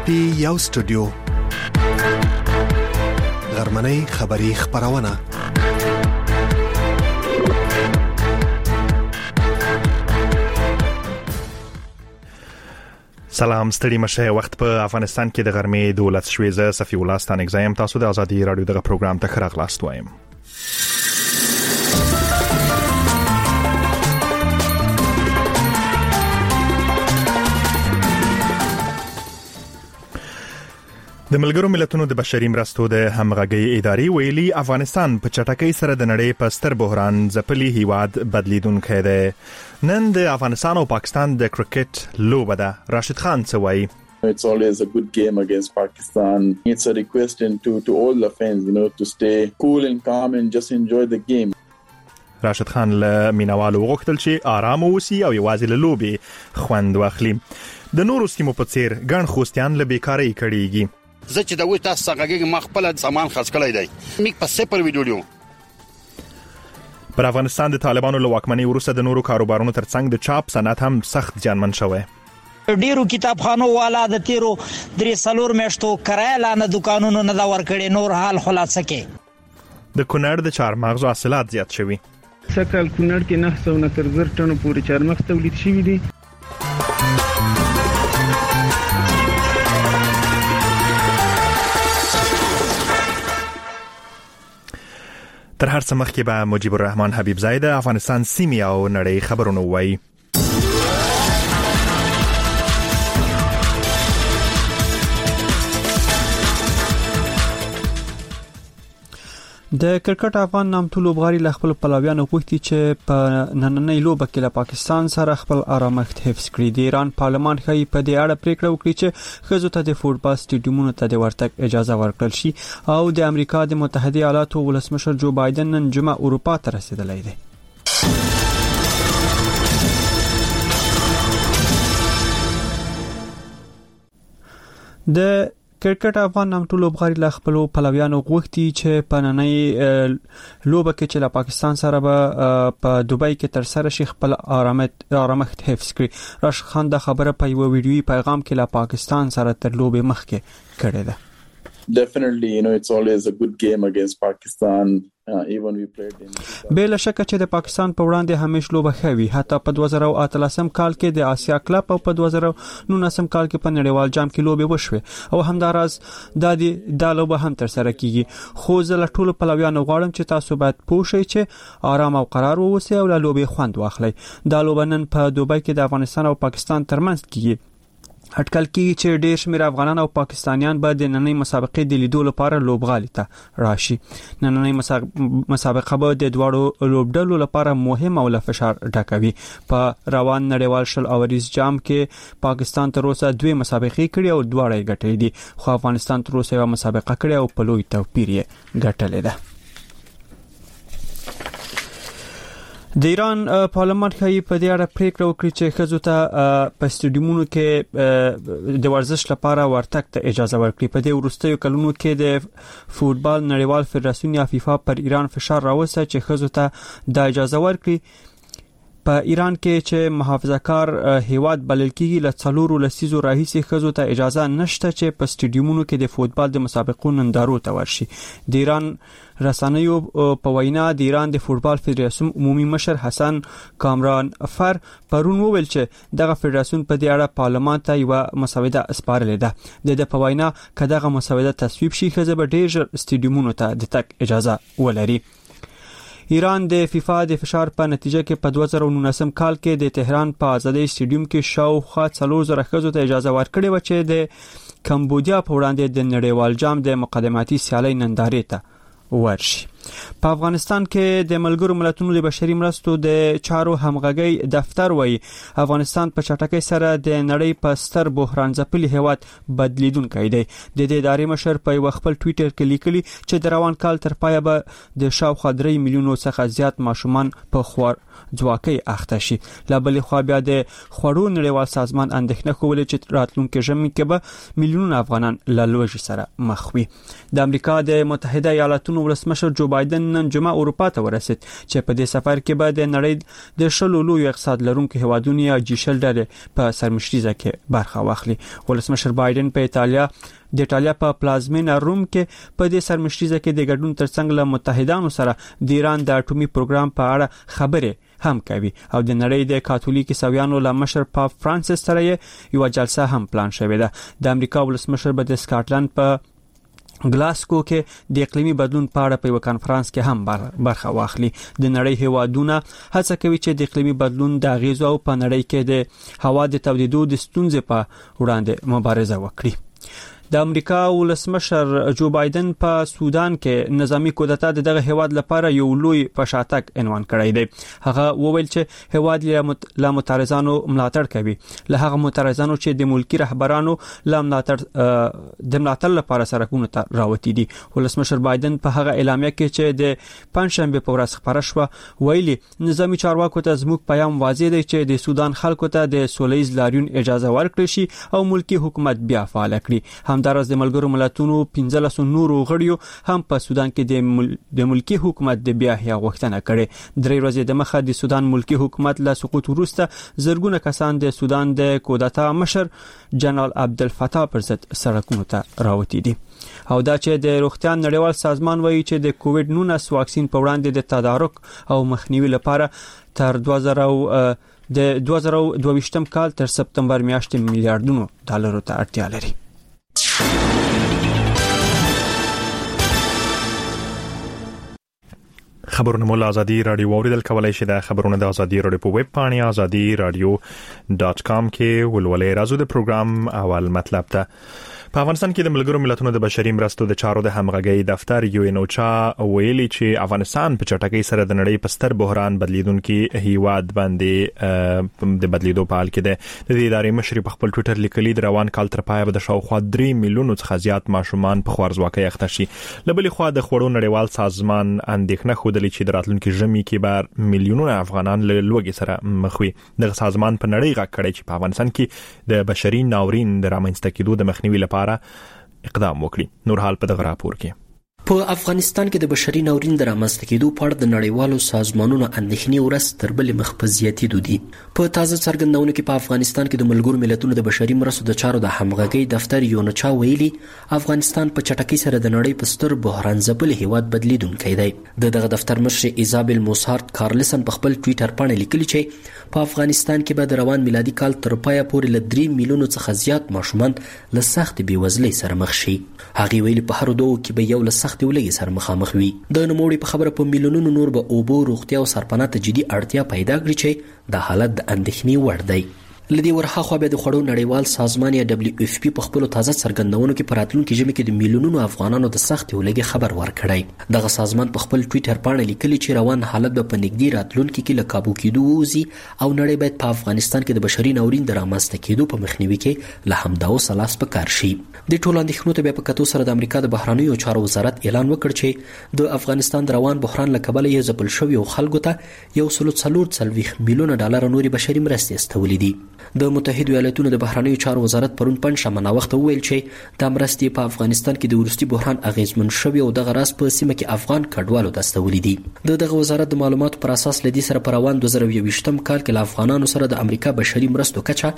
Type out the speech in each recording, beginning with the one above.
پی یو سټوډیو غرمنۍ خبری خبرونه سلام ستړي مشه وخت په افغانستان کې د غرمې 12 شويزه صفي الله ستانک زایم تاسو د ازادي رادیو دغه پروګرام ته خراغلاست وایم. د ملګرو ملتونو د بشري مرستو د همغږي ادارې ویلي افغانستان په چټکۍ سره د نړۍ په ستر بحران ځپلي هیواد بدلیدونکی دی. نن د افغانستان او پاکستان د کرکټ لوبه ده. راشد خان څه وایي؟ It's always a good game against Pakistan. It's a request to all the fans, to stay cool and calm and just enjoy the game. راشد خان له مینوالو غوښتل چې آرام اوسي او یوازې له لوبې خوند واخلي. د نورو سیمو په څیر ګڼ خوستیان له بیکارۍ کړيږي. زه چې د وې تاسو څنګه ما خپل سامان خرڅ کړی دی میک په سپر ویډیو. پر افغانستان د طالبانو له واکمنۍ وروسته د نورو کاروبارونو ترڅنګ د چاپ صنعت هم سخت زیانمن شوی. ډیرو کتابخانو والا د تیرو 3 میاشتو کرایه لانه دکانونو نه دا ورکړي نور حال خلاصه کې. د کونړ د چارمغزو حاصلات زیات شوي. سکهال کونړ کې 990 ټنو پورې چارمغز تولید شوي دي. تر هر څه مخکې به مجيب الرحمن حبیب زاید افغانستان سیمې او نړۍ خبرونه وایي. د کرکټ افغان نامتو لوبغاړي له خپل پلویانو غوښتي چې په نننۍ لوبه کې له پاکستان سره خپل آرامښت حفظ کړي. د ایران پارلمان ښایي په دې اړه پریکړه وکړي چې ښځو ته د فوټبال سټیډیومونو ته د ورتګ اجازه ورکړل شي او د امریکا د متحده ایالاتو ولسمشر جو بایدن نن جمعه اروپا ته رسیدلی دی. د کرکټ افغان نامتو لوبغاړي له خپل پلویانو غوښتي چې په نننۍ لوبه کې چې له پاکستان سره به په دوبۍ کې تر سره شي خپل آرامښت حفظ کړي. راشد خان دا خبره په یو ویډیويي پیغام کې له پاکستان سره تر لوبې مخکې کړې ده. Definitely, it's always a good game against Pakistan. Even we played in. بلا شک چې د پاکستان په وړاندې همیش لوبه خوي. حتی په 2013 کال کې د آسیا کلب او په 2019 کال کې په نړیوال جام کې لوبه وشوه او همداراز د لوبه هم تر سره کیږي. خو زه له ټولو پلویانو غواړم چې تاسو باید پوه شئ چې آرام او قرار واوسئ او له لوبې خوند واخلئ. دا لوبه نن په دوبۍ کې د افغانستان او پاکستان ترمنځ کیږي. اټکل کیږي چې ډېر شمېر افغانان او پاکستانیان به د نننۍ مسابقې د لیدو لپاره لوبغالي ته راشي. نننۍ مسابقه به د دواړو لوبډلو لپاره مهم او له فشار ډکوي. په روان نړیوال شل اوریز جام کې پاکستان تر اوسه 2 مسابقې کړې او دواړه یې ګټلې دي خو افغانستان تر اوسه یو مسابقه کړې او په لوی توپیر یې ګټلې ده. د ایران پارلمان ښایي په دې اړه پریکړه وکړي چې ښځو ته په سټیډیومونو کې د ورزش لپاره ورتګ ته اجازه ورکړي. په دې وروستیو کلونو کې د فوټبال نړیوال فدراسیون یا فیفا پر ایران فشار راوسته چې ښځو ته د اجازه ورکړي. په ایران کې چې محافظه کار هیواد بلل کېږي له 4 لسیزو راهیسې ښځو ته اجازه نشته چې په سټیډیومونو کې د فوټبال د مسابقو نندارو ته ورشي. د ایران رسنیو په وینا د ایران د فوټبال فدراسیون عمومي مشر حسن کامران فر پرون وویل چې دغه فدراسیون په دې اړه پارلمان ته یو مسوده اسپارلې ده. د په وینا کداغه مسوده تصویب شي ښځه به ډېر سټیډیومونو ته د تک اجازه ولري. ایران د فیفا د فشار په نتیجه کې په 2019 کال کې د تهران په آزادۍ سټیډیوم کې شاوخوا 4000 ښځو ته اجازه ورکړې و چې د کمبودیا په وړاندې د نړیوال جام د مقدماتي سیالۍ نندارې ته ورشي. په افغانستان کې د ملګرو ملتونو د بشري مرستو د چارو همغږي دفتر وایي افغانستان په چټکۍ سره د نړۍ په ستر بحران ځپلي هیواد بدلیدونکی دی. د دې ادارې مشر په یو خپل ټویټر کې لیکلي چې د روان کال تر پایه به د شاوخوا 3 میلیونو څخه زیات ماشومان په خوار ځواکۍ اخته شي. له بلې خوا بیا د خوړو نړیوال سازمان اندېښنه کوله چې راتلونکي ژمي کې به میلیونونه افغانان له لوږې سره مخ وي. د امریکا د متحده ایالاتونو ولسمشر جو بایدن نن جمعه اروپا ته ورسید چې په دې سفر کې به د نړۍ د شلو لوی اقتصاد لرونکو هیوادونو یا G7 ډلې په سرمشريزه کې برخه واخلي. ولسمشر بایدن په ایټالیا په پلازمینا روم کې په دې سرمشريزه کې د ګډون ترڅنګ له متحدانو سره د ایران د اټومي پروګرام په اړه خبرې هم کوي او د نړۍ د کاتولیک عیسویانو له مشر پاپ فرانسیس سره یو جلسه هم پلان شوې ده. د امریکا ولسمشر به د سکاټلند په ګلاسکو کې د اقلیمي بدلون په اړه په یو کانفرنس کې هم برخه واخلي. د نړۍ هیوادونه هڅه کوي چې د اقلیمي بدلون د اغیزو او په نړۍ کې د هوا د تودېدو د ستونزې په وړاندې مبارزه وکړي. د امریکا ولسمشر جو بایدن په سودان کې نظامی کودتا دغه هیواد لپاره یو لوی پشاتک عنوان کړی دی. هغه وویل چې هیواد له معترضانو ملاتړ کوي، له هغه معترضانو چې د ملکی رهبرانو له ملاتړ لپاره سرکونو ته راوتی دي. ولسمشر بایدن په هغه اعلامیه کې چې د پنځشنبه په ورځ خبره شوه ویلي نظامی چارواکو ته زموږ پیغام واضح دی چې د سودان خلکو ته د سولهییز لاریون اجازه ورکړي شي او ملکی حکومت بیا فعال کړي. همدارس د ملګرو ملتونو 15 نورو غړیو هم په سودان کې د ملکی حکومت د بیا احیا غوښتنه کړې. درې ورځې د مخه د سودان ملکی حکومت له سقوط وروسته زرګونه کسان د سودان د کودتا مشر جنرال عبدالفتاح پر ضد سړکونو ته راوتی دي. او دا چې د روغتیا نړیوال سازمان وایي چې د کووډ 19 واکسین په وړاندې د تدارک او مخنیوي لپاره تر 2022 کال تر سپتمبر میاشتې میلیارډونو ډالرو ته اړتیا لري. خبرونه مول ازادي رادیو اوریدل کولای شي. د خبرونه د ازادي رادیو په ویب پاڼه azadi.radio.com کې ولولې راځو د پروګرام اول مطلب ته. په افغانستان کې د ملګرو ملتونو د بشري مرستو د چارو د همغږي دفتر UNOCHA ویلي چې افغانستان په چټکۍ سره د نړۍ په ستر بحران بدلیدونکو هیواد باندې د بدلیدو په حال کې ده. د دې ادارې مشر په خپل ټوئیټر لیکلي د روان کال تر پایه به د شاوخوا 3 میلیونو څخه زیات ماشومان په خوارځواکۍ اخته شي. لبلې خوا د خوړو نړیوال سازمان اندېښنه خوده چې د راتلونکي ژمي کې به میلیونونه افغانان له لوږې سره مخ وي. د سازمان په نړۍ غږ کړی چې په افغانستان کې د بشري ناورین د رامنځته کېدو د مخنیوي لپاره اقدام وکړي. نور حال په دغه راپور کې په افغانستان کې د بشري ناورین د رامنځته کېدو په اړه د نړیوالو سازمانونو اندېښنې ورځ تر بلې مخ په زیاتېدو دي. په تازه څرګندونو کې په افغانستان کې د ملګرو ملتونو د بشري مرستو د چارو د همغږۍ دفتر UNOCHA ویلي افغانستان په چټکۍ سره د نړۍ په ستر بحران ځپلي هیواد بدلیدونکی دی. دغه دفتر مشر ایزابل موسارت کارلسن په خپل ټوئیټر باندې لیکلي چې په افغانستان کې به د روان میلادي کال تر پایه پورې له 3 میلیونو څخه زیات ماشومان له سخت بېوزلۍ سره مخ شي. هغه ویلي په هر دوه کې به یو له سخت ولګي سره مخامخ وي. د نوموړي په خبره په میلیونونو نور به اوبو، روغتیا او سرپناه ته جدي اړتیا پیدا کړي چې د حالت د اندېښنې وړ دی. لدی ورهاخوا به د خوړو نړیوال سازمان یا WFP په خپل تازه څرګندونو کې په راتلونکي ژمي کې د میلیونونو افغانانو د سخت ولګي خبر ورکړی. دغه سازمان په خپل ټوئیټر باندې لیکلي چې روان حالت به په نږدې راتلونکي کې له کابو کېدو وځي او نړۍ باید په افغانستان کې د بشري ناورین د رامنځته کېدو په مخنیوي کې له همداو سلاس په کار شي. د ټولو اندېښنو ته په کتو سره د امریکا د بهرنیو چارو وزارت اعلان وکړ چې د افغانستان د روان بحران له کبله یې ځپل شوي خلکو ته 140 میلیونه ډالر نوري بشري مرستې استولې دي. د متحده ایالاتونو د بهرنیو چارو وزارت پرون پنځشنبه ناوخته وویل چې د مرستې په افغانستان کې د وروستي بحران اغیزمن شوی او دغه راز په سیمه کې افغان کډوالو ته استولې دي. دغه وزارت د معلوماتو پر اساس لدی سره پر روان 2021م کال کې له افغانانو سره د امریکا بشري مرستو کچه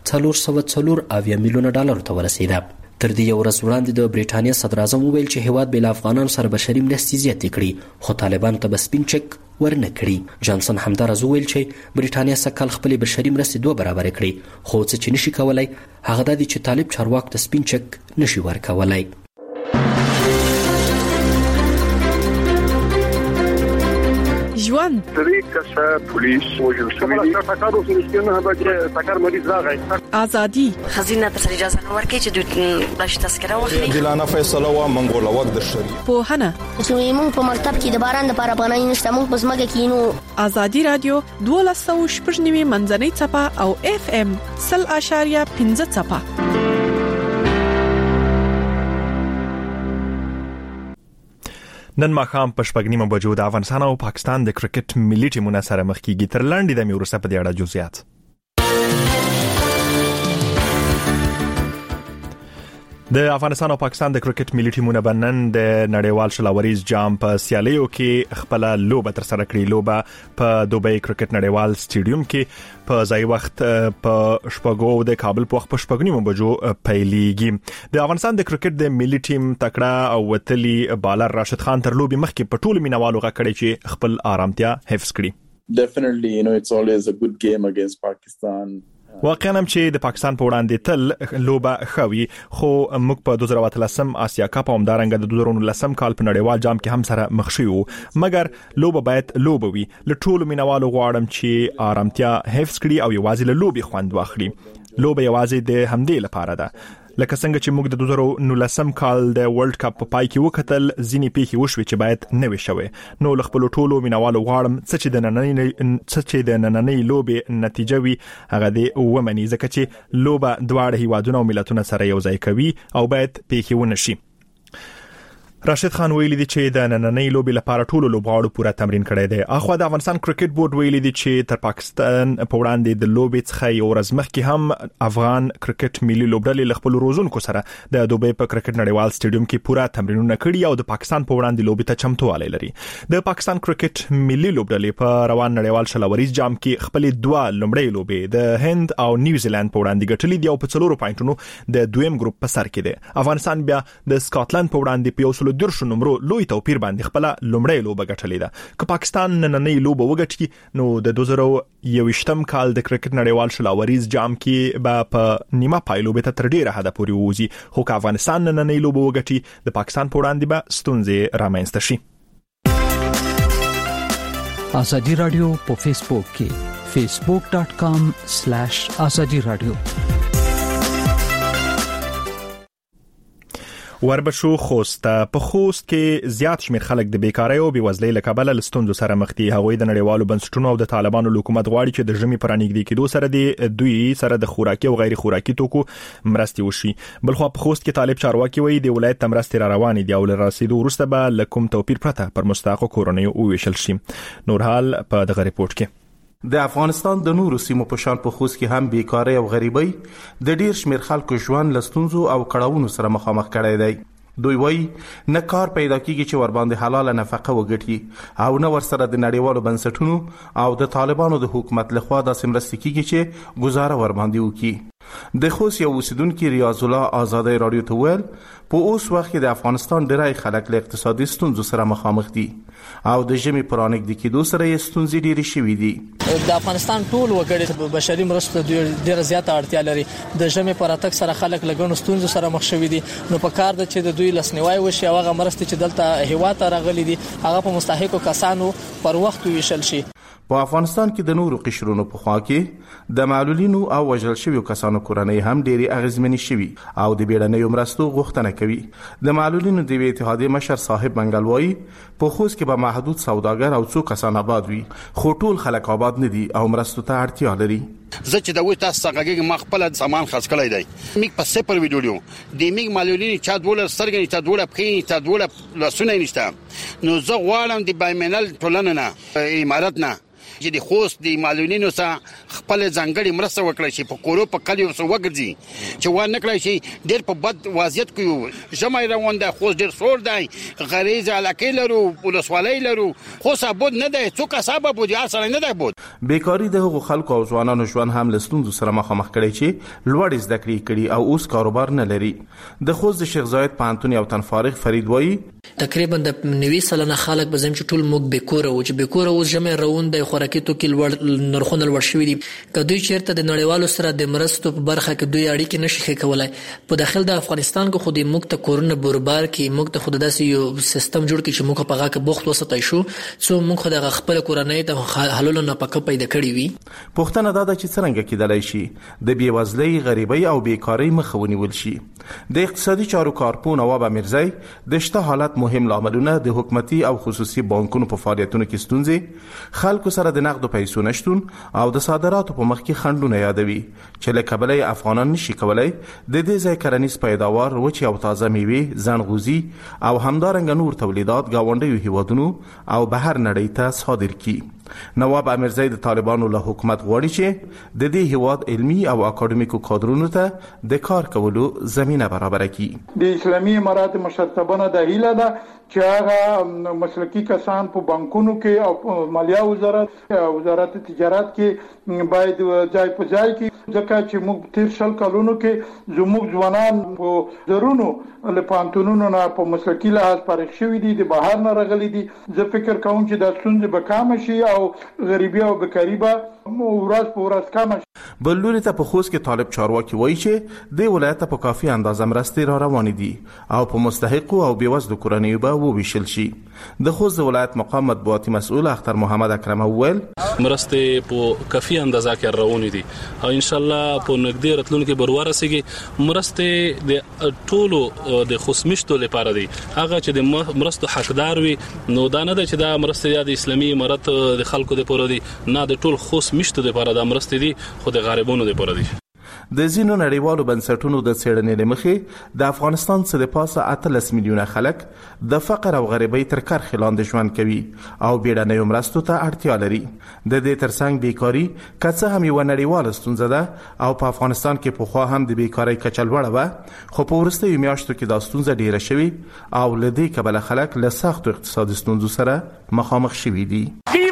440 میلیونه ډالر ته ورسېده. تر دې یو ورځ وړاندې د بریټانیا صدر اعظم وویل چې هیواد به له افغانانو سره بشري مرستې زیاتې کړي خو طالبانو ته به سپین چک ورنه کړي. جانسن همدارز وویل چې بریټانیا سکهال خپل بشري مرستې 2 برابر کړي خو څه چې نشي کولای هغه د دې چې طالب چارواکو ته سپین چک نشي ورکولای. ژوند طریقه پولیس وجل شوی دي تاکارو سره به تاکار مریض راغی. ازادي خزینه ته اجازه نه ورکړي چې د بلش تذکره واخلي. دلانه فیصله وا منګول وخت د شری په هنه موږ په مکتب کې د باران لپاره پناه نشته موږ په زمګه کې نو. ازادي رادیو 12.9 منځنۍ چپه او FM 0.15 چپه. نن ماښام په 8:30 بجو د افغانستان او پاکستان د کرکټ ملي ټیمونو سره مخ کیږي. تر لاندې د میورسه په دې اړه جزئیات. د افغانستان او پاکستان د کرکټ ملي ټیمونو بنن د نړیوال شلاوریز جام په سیالیو کې خپل لوبه تر سره کړې. لوبه په دوبۍ کرکټ نړیوال سټیډیوم کې په ځای وخت په شپږو د کابل په وخت په شپږنیمو بجو پیلېږي. د افغانستان د کرکټ د ملي ټیم تکړه او وتلی بالر راشد خان تر لوبي مخکې په ټولو مینوالو غکړي چې خپل آرامتیا حفظ کړي. Definitely, it's always a good game against Pakistan. واقعا هم چې د پاکستان په وړاندې تل لوبه خوي، خو موږ په 2013 آسیا کپ او همدارنګه د 2019 کال په نړیوال جام کې هم سره مخ شو، مګر لوبه باید لوبه وي. له ټولو مینوالو غواړم چې آرامتیا حفظ کړي او یوازې له لوبي خوند واخلي. لوبه یوازې د همدې لپاره ده. لکه څنګه چې موږ د 2019 کال د ورلد کپ په پای کې وکتل، ځینې پیښې وشوي چې باید نه وي شوي. نو له خپل ټولو مینوالو غواړم چې د نننۍ لوبې نتیجه وي هغه دې ومني، ځکه چې لوبه دواړه هیوادونه او ملتونه سره یو ځای کوي او باید پیښې ونشي. راشد خان ویلي دی چې د نننۍ لوبې لپاره ټولو لوبغاړو پوره تمرین کړی دی. اخو د افغانستان کرکټ بورډ ویلي دی چې تر پاکستان په وړاندې د لوبې څخه یو ورځ مخکې هم افغان کرکټ ملي لوبډلې له خپل روزونکو سره د دوبۍ په کرکټ نړیوال سټیډیوم کې پوره تمرینونه کړي او د پاکستان په وړاندې لوبې ته چمتووالی لري. د پاکستان کرکټ ملي لوبډلې په روان نړیوال شلاوریز جام کې خپل دوه لومړی لوبې د هند او نیوزیلند په وړاندې ګټلې دي او په 4 پوینټونو د دویم ګروپ په سر کې دی. افغانستان بیا د سکاټلند په وړاندې په 110 نمبر لوی توپیر باندې خپل لومړی لوبه ګټلې ده. که پاکستان نننۍ لوبه وګټي نو د 2021 کال د کرکټ نړیوال شلاوریز جام کې به په نیمه پای لوبه ته تر ډیره حد پورې ووزي، خو که افغانستان نننۍ لوبه وګټي د پاکستان په وړاندې به ستونزې رامنځته شي. ازادي رادیو په فیسبوک کې facebook.com/azadi radio. وربشو خوست په خوست کې زیات شمیر خلک د بیکارۍ او بېوزلۍ له کبله له ستونزو سره مخ دي. هغوی د نړیوالو بنسټونو او د طالبانو حکومت غواړي چې د ژمي پر نږدې کېدو سره دوی سره د خوراکي او غیر خوراکي توکو مرستې وشي. بلخو په خوست کې طالب چارواکي وایي د ولایت مرستې را روانې دي او له رسیدو وروسته به له کوم توپیر پرته پر مستحقو کورنیو وویشل شي. نور حال په دغه ریپورت کې. د افغانستان د نورو سیمو په شان په خوست کې هم بیکاری او غریبۍ د ډیر شمیر خلکو ژوند له ستونزو او کړاوونو سره مخامخ کړی دی. دوی وایي نه کار پیدا کیږي چې ور باندې حلاله نفقه وګټي او نه ور سره د نړیوالو بنسټونو او د طالبانو د حکومت لخوا داسې مرستې کیږي چې گزاره ور باندې وکړي. د خوست یو اوسیدونکو ریاض الله آزادۍ رادیو ته ویل په اوس وخت کې د افغانستان ډیری خلک له اقتصادي ستونزو سره مخامخ دي او د ژمي پر نږدې کېدو سره یې ستونزې ډېرې شوې دي. د افغانستان ټول وګړي بشري مرستو ډېره زیاته اړتیا لري. د ژمي پر راتګ سره خلک له ګڼو ستونزو سره مخ شوي دي، نو په کار ده چې د دوی لاسنیوی وشي او هغه مرستې چې دلته هیواد ته راغلي دي هغه په مستحقو کسانو پر وخت ویشل شي. په افغانستان کې د نورو قشرونو په خوا کې د معلولینو او وژل شویو کسانو کورنۍ هم ډېری اغیزمنې شوي او د بیړنیو مرستو غوښتنه کوي. د معلولینو د اتحادیې مشر صاحب منګل وایي په خوست کې به محدود سوداګر او څو کسان آباد وي، خو ټول خلک آباد نه دي او مرستو ته اړتیا لري. زه چې د وې تاسو څنګه ما خپل سامان خرڅ کړی دی، میک په سپر ویډیو د میک معلولین چا ډول سترګې چا ډول پخې چا ډول لاسونه نشته. نو زه غواړم د بایمنل ټولنه نه امارات نه چې د خوست د معلولینو سره خپل ځانګړي مرسته وکړي چې په کورو په کلیو سره وګرځي چې و نه کړی شي. ډېر په بد وضعیت کې ژمی روان دی، خوست ډېر سوړ دی، غریزه علاقې لرو، ولسوالۍ لرو، خو ثابت نه دی، څوک حساب بود یا سره نه دی بود. بیکاری د هغو خلکو او ځوانانو ژوند هم له ستونزو سره مخامخ کړي چې لوړ زده کړې کړي او اوس کاروبار نه لري. د خوست د شیخ زاید پوهنتون یو تن فارغ فرید وایي تقریبا د 90% خلک به زم چې ټول موږ بیکوره او چې بیکوره اوس ژمی روان دی، خوراکي توکي نرخونه لوړ شوي دي. که دوی چیرته د نړیوالو سره د مرستو په برخه کې دوی اړیکې نشي ښه کولای، په داخل د افغانستان کې خو د موږ ته کورونه بربار کې موږ ته خو داسې یو سیستم جوړ کړي چې موږ په هغه کې بوخت وساتای شو څو موږ د خپل کورنۍ ته حلول نه پکې پیدا کړی وي. پښتنه دا چې څنګه کېدلای شي د بیوزلۍ، غریبۍ او بیکاری مخه ونیول شي. د اقتصادي چارو کارپون نواب امیرزی د شته حالت مهم لاملونه د حکومتي او خصوصي بانکونو په فعالیتونو کې ستونزې، خلکو سره د نقد پیسو نشتون او د صادراتو په مخ کې خنډونه یادوي چې له کبله افغانان نشي کولای د دې ځای کرنیز پیداوار وچې او تازه میوې، زنغوزي او همدارنګه نور تولیدات ګاونډیو هیوادونو او بهر نړۍ ته صادر کړي. نواب امیرزی د طالبانو له حکومت غواړي چې د دې هیواد علمي او اکاډمیکو کادرونو ته د کار کولو زمينه برابر کړي. د اسلامي امارات مشرتابه د هیله ده چې هغه مسلکی کسان په بانکونو کې او مالیه وزارت تجارت کې باید ځای په ځای کې ځکه چې موږ تیر شل کلونو کې زموږ ځوانان په درونو له پانتونونو نه په مسلکی لحاظ فارغ شوي دي، د بهر نه راغلي دي. زه فکر کوم چې دا ستونزې به کم شي او غریبي او بیکاري به ورځ په ورځ کم شي. بل لوري ته په خوست کې طالب چارواکي وایي چې د ولایت په کافي اندازه مرستې را روانې دي او په مستحقو او بېوزلو کورنیو به وویشل شي. د خوست ولایت مقام مطبوعاتي مسؤل اختر محمد اکرم وویل مرستې په کافي اندازه کې روانې دي او ان شاء الله په نږدې راتلونکي به ورسیږي. مرستې د ټولو د خوستمشتو لپاره دي، هغه چې د مرستو حقدار وي نو دا نه ده چې دا مرستې د اسلامي امارت د خلکو لپاره دي، نه د ټول خوستمشتو لپاره د مرستې دي خو د غریبانو لپاره دي. د ځینو نړیوالو بنسټونو د څېړنې لمخې د افغانستان څخه د پاسه 18 میلیونه خلک د فقر او غریبۍ تر کرښې لاندې ژوند کوي او بیړنیو مرستو ته اړتیا لري. د دې ترڅنګ بیکاري که څه هم یوه نړیواله ستونزه ده او په افغانستان کې پخوا هم د بیکارۍ کچه لوړه وه، خو په وروستیو میاشتو کې دا ستونزه ډیره شوې او له دې کبله خلک له سختو اقتصادي ستونزو سره مخامخ شوي دي.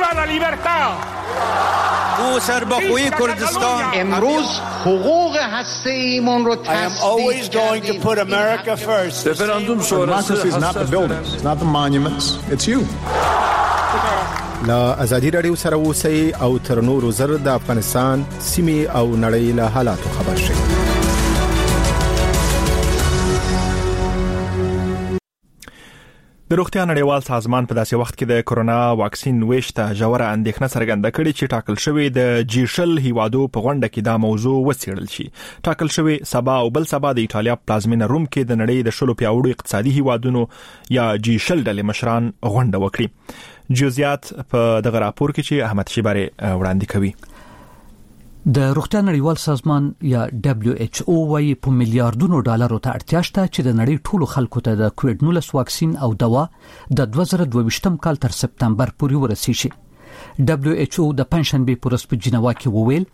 او سربخوی کردستان امروز حقوق هسته ایمون رو تصدیق Referendum sonrası is not the buildings, it's not the monuments, it's you. لا ازادي رادیو سره اوسئ او تر نورو زر د افغانستان سیمې او نړۍ له حالاتو خبر شئ. د روغتیا نړیوال سازمان په داسې وخت کې د کورونا واکسین ویش ته ژوره اندېښنه څرګنده کړې چې ټاکل شوی د جی-شل هیوادو په غونډه کې دا موضوع وڅېړل شي. ټاکل شوی سبا او بل سبا د ایټالیا پلازمینه روم کې د نړۍ د شلو پیاوړو اقتصادي هیوادونو یا جی-شل ډلې مشران غونډه وکړي. جزئیات په دغه راپور کې چې احمد شیباري وړاندې کوي. د روغتیا نړیوال سازمان یا WHO وايي په میلیارډونو ډالرو ته اړتیا شته چې د نړۍ ټولو خلکو ته د کووډ-19 واکسین او دوا د 2022م کال تر سپتمبر پورې ورسیږي. WHO د پنځشنبه په ورځ په جنیوا کې وویل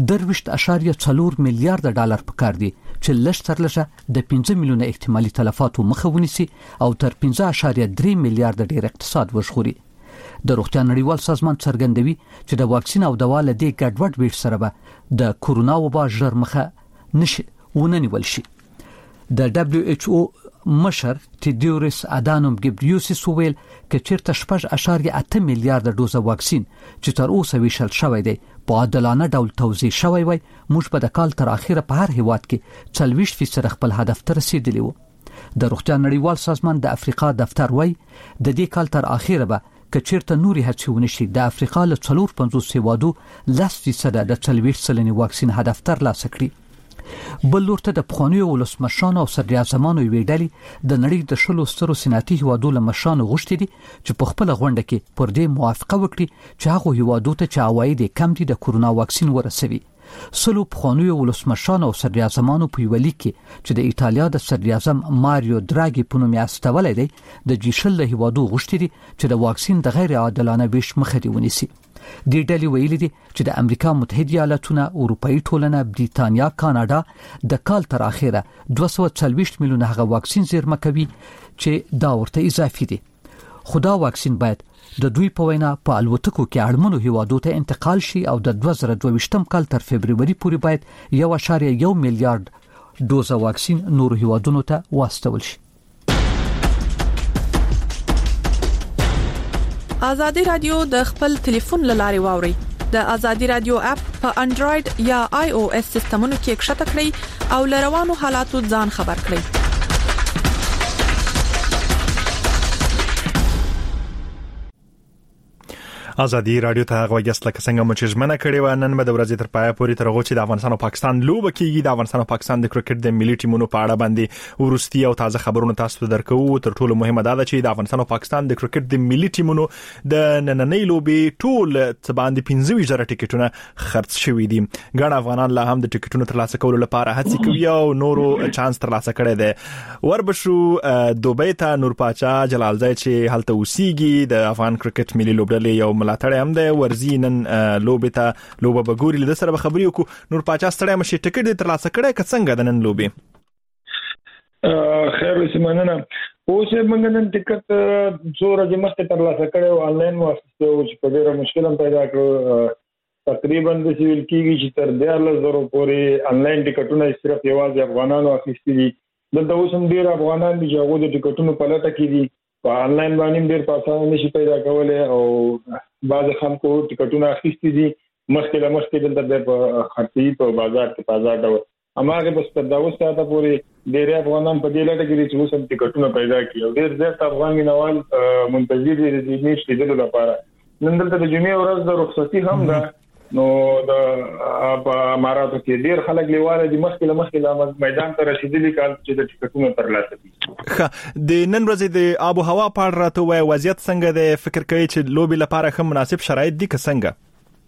23.4 میلیارډ ډالر پکار دي چې لږ تر لږه د 15 میلیونه احتمالي تلفاتو مخه ونیسي او تر 15.3 میلیارډ ډیر اقتصاد وژغوري. د روغتیا نړیوال سازمان څرګندوي چې د واکسین او دوا له دې ګډوډ ویش سره به د کورونا وبا ژر مخه نشي وننیول شي. د WHO مشر تیدورس ادانوم ګبریوسیس وویل چې چیرته 8.8 میلیارډ ډوزه واکسین چې تر اوسه ویشل شوی دی په عادلانه ډول توزیع شوی وای، موږ په د کال تر اخره په هر هیواد کې 40% خپل هدف ته رسیدلی وو. د روغتیا نړیوال سازمان د افریقا دفتر وای د دې کال تر اخره به کچیرته نوري هڅې ونشي د افریقا له 450 هیوادو 10% د 40 سلنې واکسین هدف تر لاسه کړی. بل لورته د پخوانیو ولسمشرانو او صدراعظمانو ویډالي د نړۍ د شلو سترو صنعتي هیوادو له مشرانو غوښتي دي چې په خپل غونډه کې پر دې موافقه وکړي چې هغه هیوادو ته چې عواید کم دي د کورونا واکسین ورسوي. سلو پخوانیو ولسمشرانو او صدراعظمانو په ویلي کې چې د ایټالیا د صدراعظم ماریو دراګي په نوم استولای دی د جی-شل هیوادو غوښتي دي چې د واکسین د غیر عادلانه ویش مخه دی ونیسي. د ډلې ویلي دي چې د امریکا متحده ایالاتونه، اروپאי ټولنه، بریتانیا، کاناډا د کال تر اخره 240 میلیونه هغه واکسین زیرمه کوي چې دا ورته اضافي دي. خدا واکسین باید د دوی په وینا په الوتکو کې اړمنو هیوادو ته انتقال شي او د 2022م کال تر فبرवरी پورې باید 1.1 میلیارډ ډوزه واکسین نور هیوادونو ته واستول شي. ازادي رادیو د خپل ټلیفون لارې واوري. د ازادي رادیو اپ په انډراید یا آی او اس سیستمونو کې ښکته کړئ او لروانو حالاتو ځان خبر کړئ. ازادي رادیو ته غوښتل لکه څنګه مو چې ژمنه کړې و نن به د ورځې تر پایه پورې تر هغه چې د افغانستان او پاکستان لوبه کیږي د افغانستان او پاکستان د کرکټ د ملي ټیمونو په اړه باندې ورستي او تازه خبرونه تاسو ته درکو. تر ټولو مهمه دا ده چې د افغانستان او پاکستان د کرکټ د ملي ټیمونو د نننۍ لوبې ټول څه باندې 15,000 ټیکټونه خرڅ شوي دي. ګڼ افغانان لا هم د ټیکټونو ترلاسه کولو لپاره هڅې کوي او نورو چانس ترلاسه کړي دي. وربشو دوبۍ ته نور پاچا جلالزای چې هلته اوسېږي د افغان کرکټ ملي لوبډلې یو ملاتړ هم د ورزي نن لوبه بګوري له سره خبري وکړو. نور پاچا ستړی مشه ټیکټ دې ترلاسه کړی که څنګه د نن لوبي؟ خیر وسمنه اوسه موږ نن ټیکټ څو ورځې مخکې ترلاسه کړو آنلاین واسطه او چې په ډیره مشکل پیدا کړو. تقریبا د سیول کېږي چې تر 14,000 پورې آنلاین ټیکټونه صرف یوازې افغانانو اخیستي دي. دلته اوس هم ډیر افغانان دي چې هغه د ټیکټونو په لټه کې دي، په آنلاین باندې ډیر په اسانه نشي پیدا کولای او بعض خلکو ټیکټونه اخیستي دي مخکې دلته په خرڅي په بازار کې ډول اماغه بس تر دا اوسه تا پورې ډیر افغانان په دې لټه کې چې اوس هم ټیکټونه پیدا کړي او ډیر زیات افغان مینوال منتظر دي د میچ لیدلو لپاره. نن دلته د جمعې ورځ د رخصتي هم ده، نو د اماراتو کې ډیر خلک لیواله دي مخکې میدان ته رسیدلي کال چې د ټیکټونو ترلاسه کړي. د نن ورځې د آب او هوا په اړه راته وایي وضعیت څنګه د فکر کوي چې لوبي لپاره هم مناسب شرایط دي که څنګه؟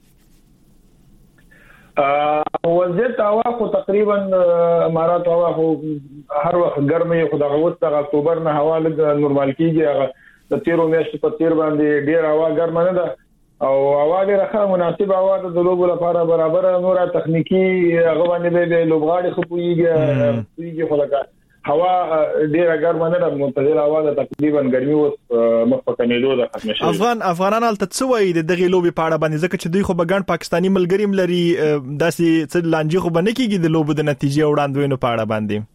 وضعیت هوا خو تقریبا امارات هوا خو هر وخت ګرمه خو د اگست د اکتوبر نه هوا لږ نورمال کیږي. هغه د 13 میاشتې په تیر باندې ډیر هوا ګرمه نه ده او هوا ډیره ښه مناسب هوا د لوبو لپاره برابر نور تخنیکی هغه باندې د لوبغاړي خپويږي خو لکه هوا ډیره ګرمه نه ده، معتدل هوا ده، تقریبا ګرمي اوس مخکنیدو ده ختم شوه. افغانان البته څه وایي د دغه لوبي په اړه باندې ځکه چې دوی خو بګان پاکستانی ملګریم لري داسې څه لانجې خو باندې کېږي د لوبو د نتیجې وړاندوینو په اړه باندې؟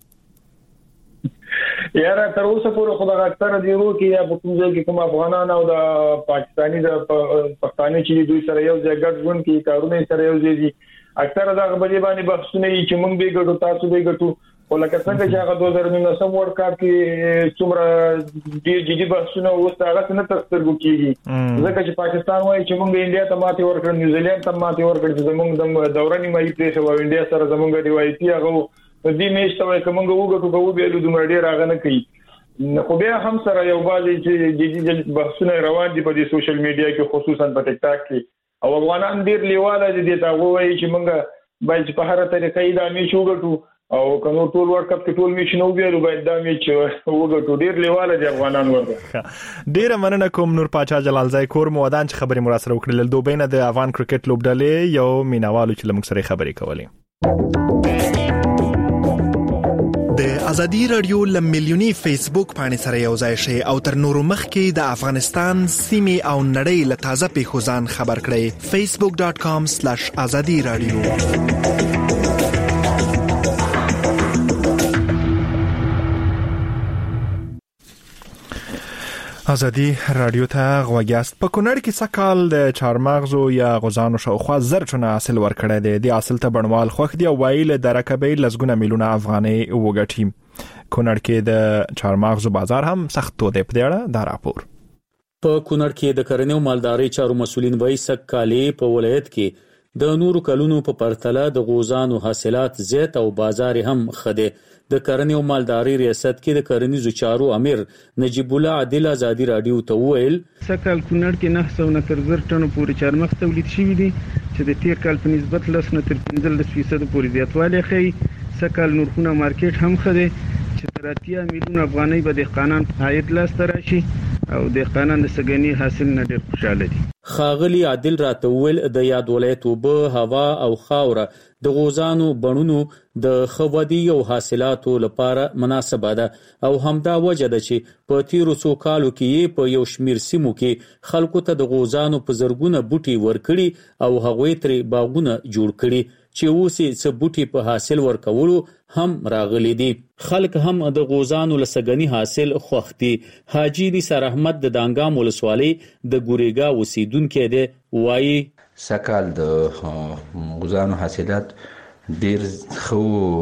یاره تر اوسه پورې خو د اکثره دی ورو کې یا په کوم ځای کې کوم افغانان او د پاکستانی د پښتانه چې دوی سره یو ځای ګډ ژوند کې کارونه سره یو ځای دي. اکثره دا غبري باندې بحثونه چې موږ به ګډو تاسو به ګټو او لکه څنګه چې هغه 2019 ورلد کپ کې څومره ډیر جدي بحثونه اوس هغه نه تسترګو کیږي ځکه چې پاکستان وایي چې موږ انډیا ته ماته ورکړ، نیوزیلند ته ماته ورکړ، چې موږ د دوراني مې پریس او انډیا سره زموږ روایتي هغه د دې میشته وای کومه وګټو به له ډیر هغه نه کوي. خو بیا هم سره یو باندې چې جدي بحثونه روان دي په دې سوشل میډیا کې خصوصا په ټیک ټاک کې او افغانان ډیر لیواله دي ته وایي چې موږ باید په هر طریقې دا میچ وګټو او کنو ټول ورلد کپ کې ټول میچ نو ویلو باید دا میچ وګټو. ډیر لیواله دي افغانان ورته. ډیر مننه کوم نور پاچا جلالزای کور مودان چې خبري مراسره وکړل. دوبه نه د افغان کرکټ لوبډلې یو مینوالو چې لمک سره خبري کولې. د ازادي رادیو لملیونی فیسبوک باندې سره یو ځای شي او تر نورو مخکې د افغانستان سیمه او نړۍ له تازه پیښو خبر کړئ. facebook.com/azadi radio. ازادي رادیو ته غوږیاست. په کونړ کې سکهال د چارمغزو یا غوزانو شاوخوا زرچونه حاصل ورکړی دی. د حاصل ته بڼوال خوښ دی او وایي له درکبې لزګونه میلیونه افغانۍ وګټي. کونړ کې د چارمغزو بازار هم سخت تو دی. په دې اړه دا راپور. په کونړ کې د کرنې او مالدارۍ چارو مسولین وایي سکهالي په ولایت کې د نورو کلونو په پرتله د غوزانو حاصلات زیات او بازار هم خده. د کرنې او مالدارۍ ریاست کې د کرنیزو چارو امیر نجیب الله عادل ازادي رادیو ته وویل سکهال کونړ کې 900 تر 1000 ټنو پورې چارمغز تولید شوی دی چې د تیر کال په نسبت 10 تر 15% پورې زیاتوالی ښیي. سکهال نورخونه مارکیټ هم خده چې تر 80 میلیون افغانۍ به د قانون عاید لاسته راشي او د قانون د سګنی حاصل نه ډیر خوشاله دي. خاغلی عادل راته ویل د یاد ولایت وبه هوا او خاوره د غوزانو بڼونو د خودي او حاصلاتو لپاره مناسبه ده او همدا وجه ده چې په تیرو څو کالو کې په یو شمیر سیمو کې خلکو ته د غوزانو په زرګونه بوټي ورکړي او هغوی ترې باغونه جوړ کړي چې اوسې څه بوټي په حاصل ورکولو هم راغلي دي. خلک هم د غوزانو لسګنی حاصل خوښتي. حاجی نثار احمد د دانګام ولسوالۍ د ګوریګا اوسیدونکو دی وایي سکهال د غوزانو حاصلات ډیر خو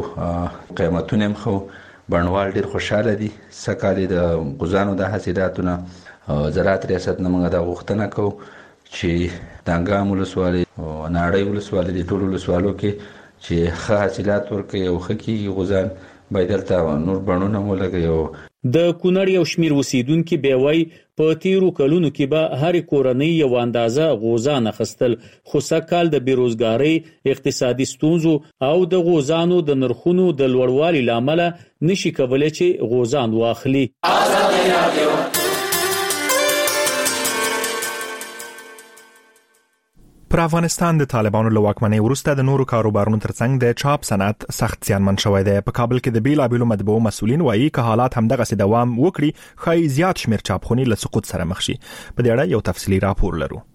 قیمتونه هم خو بڼوال ډیر خوشاله دي. سکهال د غوزانو د حاصلاتونه زراعت ریاست نه موږ د غوښتنه کوو چې دانګام ولسوالۍ او ناړۍ ولسوالۍ د ټولو ولسوالو کې چې ښه حاصلات ورکړي او ښه کیږي غوزان باید دلته نور بڼونه ولګي. د کونړ یو شمیر اوسیدونکو به وای په تیرو کلونو کې به هر کورنۍ یو اندازه غوزان اخستل خو سکهال د بیروزګاری اقتصادي ستونزو او د غوزانو د نرخونو د لوړوالي لامل نشي کولای چې غوزان واخلي. پر افغانستان د طالبانو له واکمنۍ وروسته د نورو کاروبارونو ترڅنګ د چاپ صنعت سخت زیانمن شوی دی. په کابل کې د بیلابیلو مطبوعو مسؤلین وایي که حالات همدغسې دوام وکړي ښایي زیات شمېر چاپخونې له سقوط سره مخ شي. په دې اړه یو تفصیلي راپور لرو.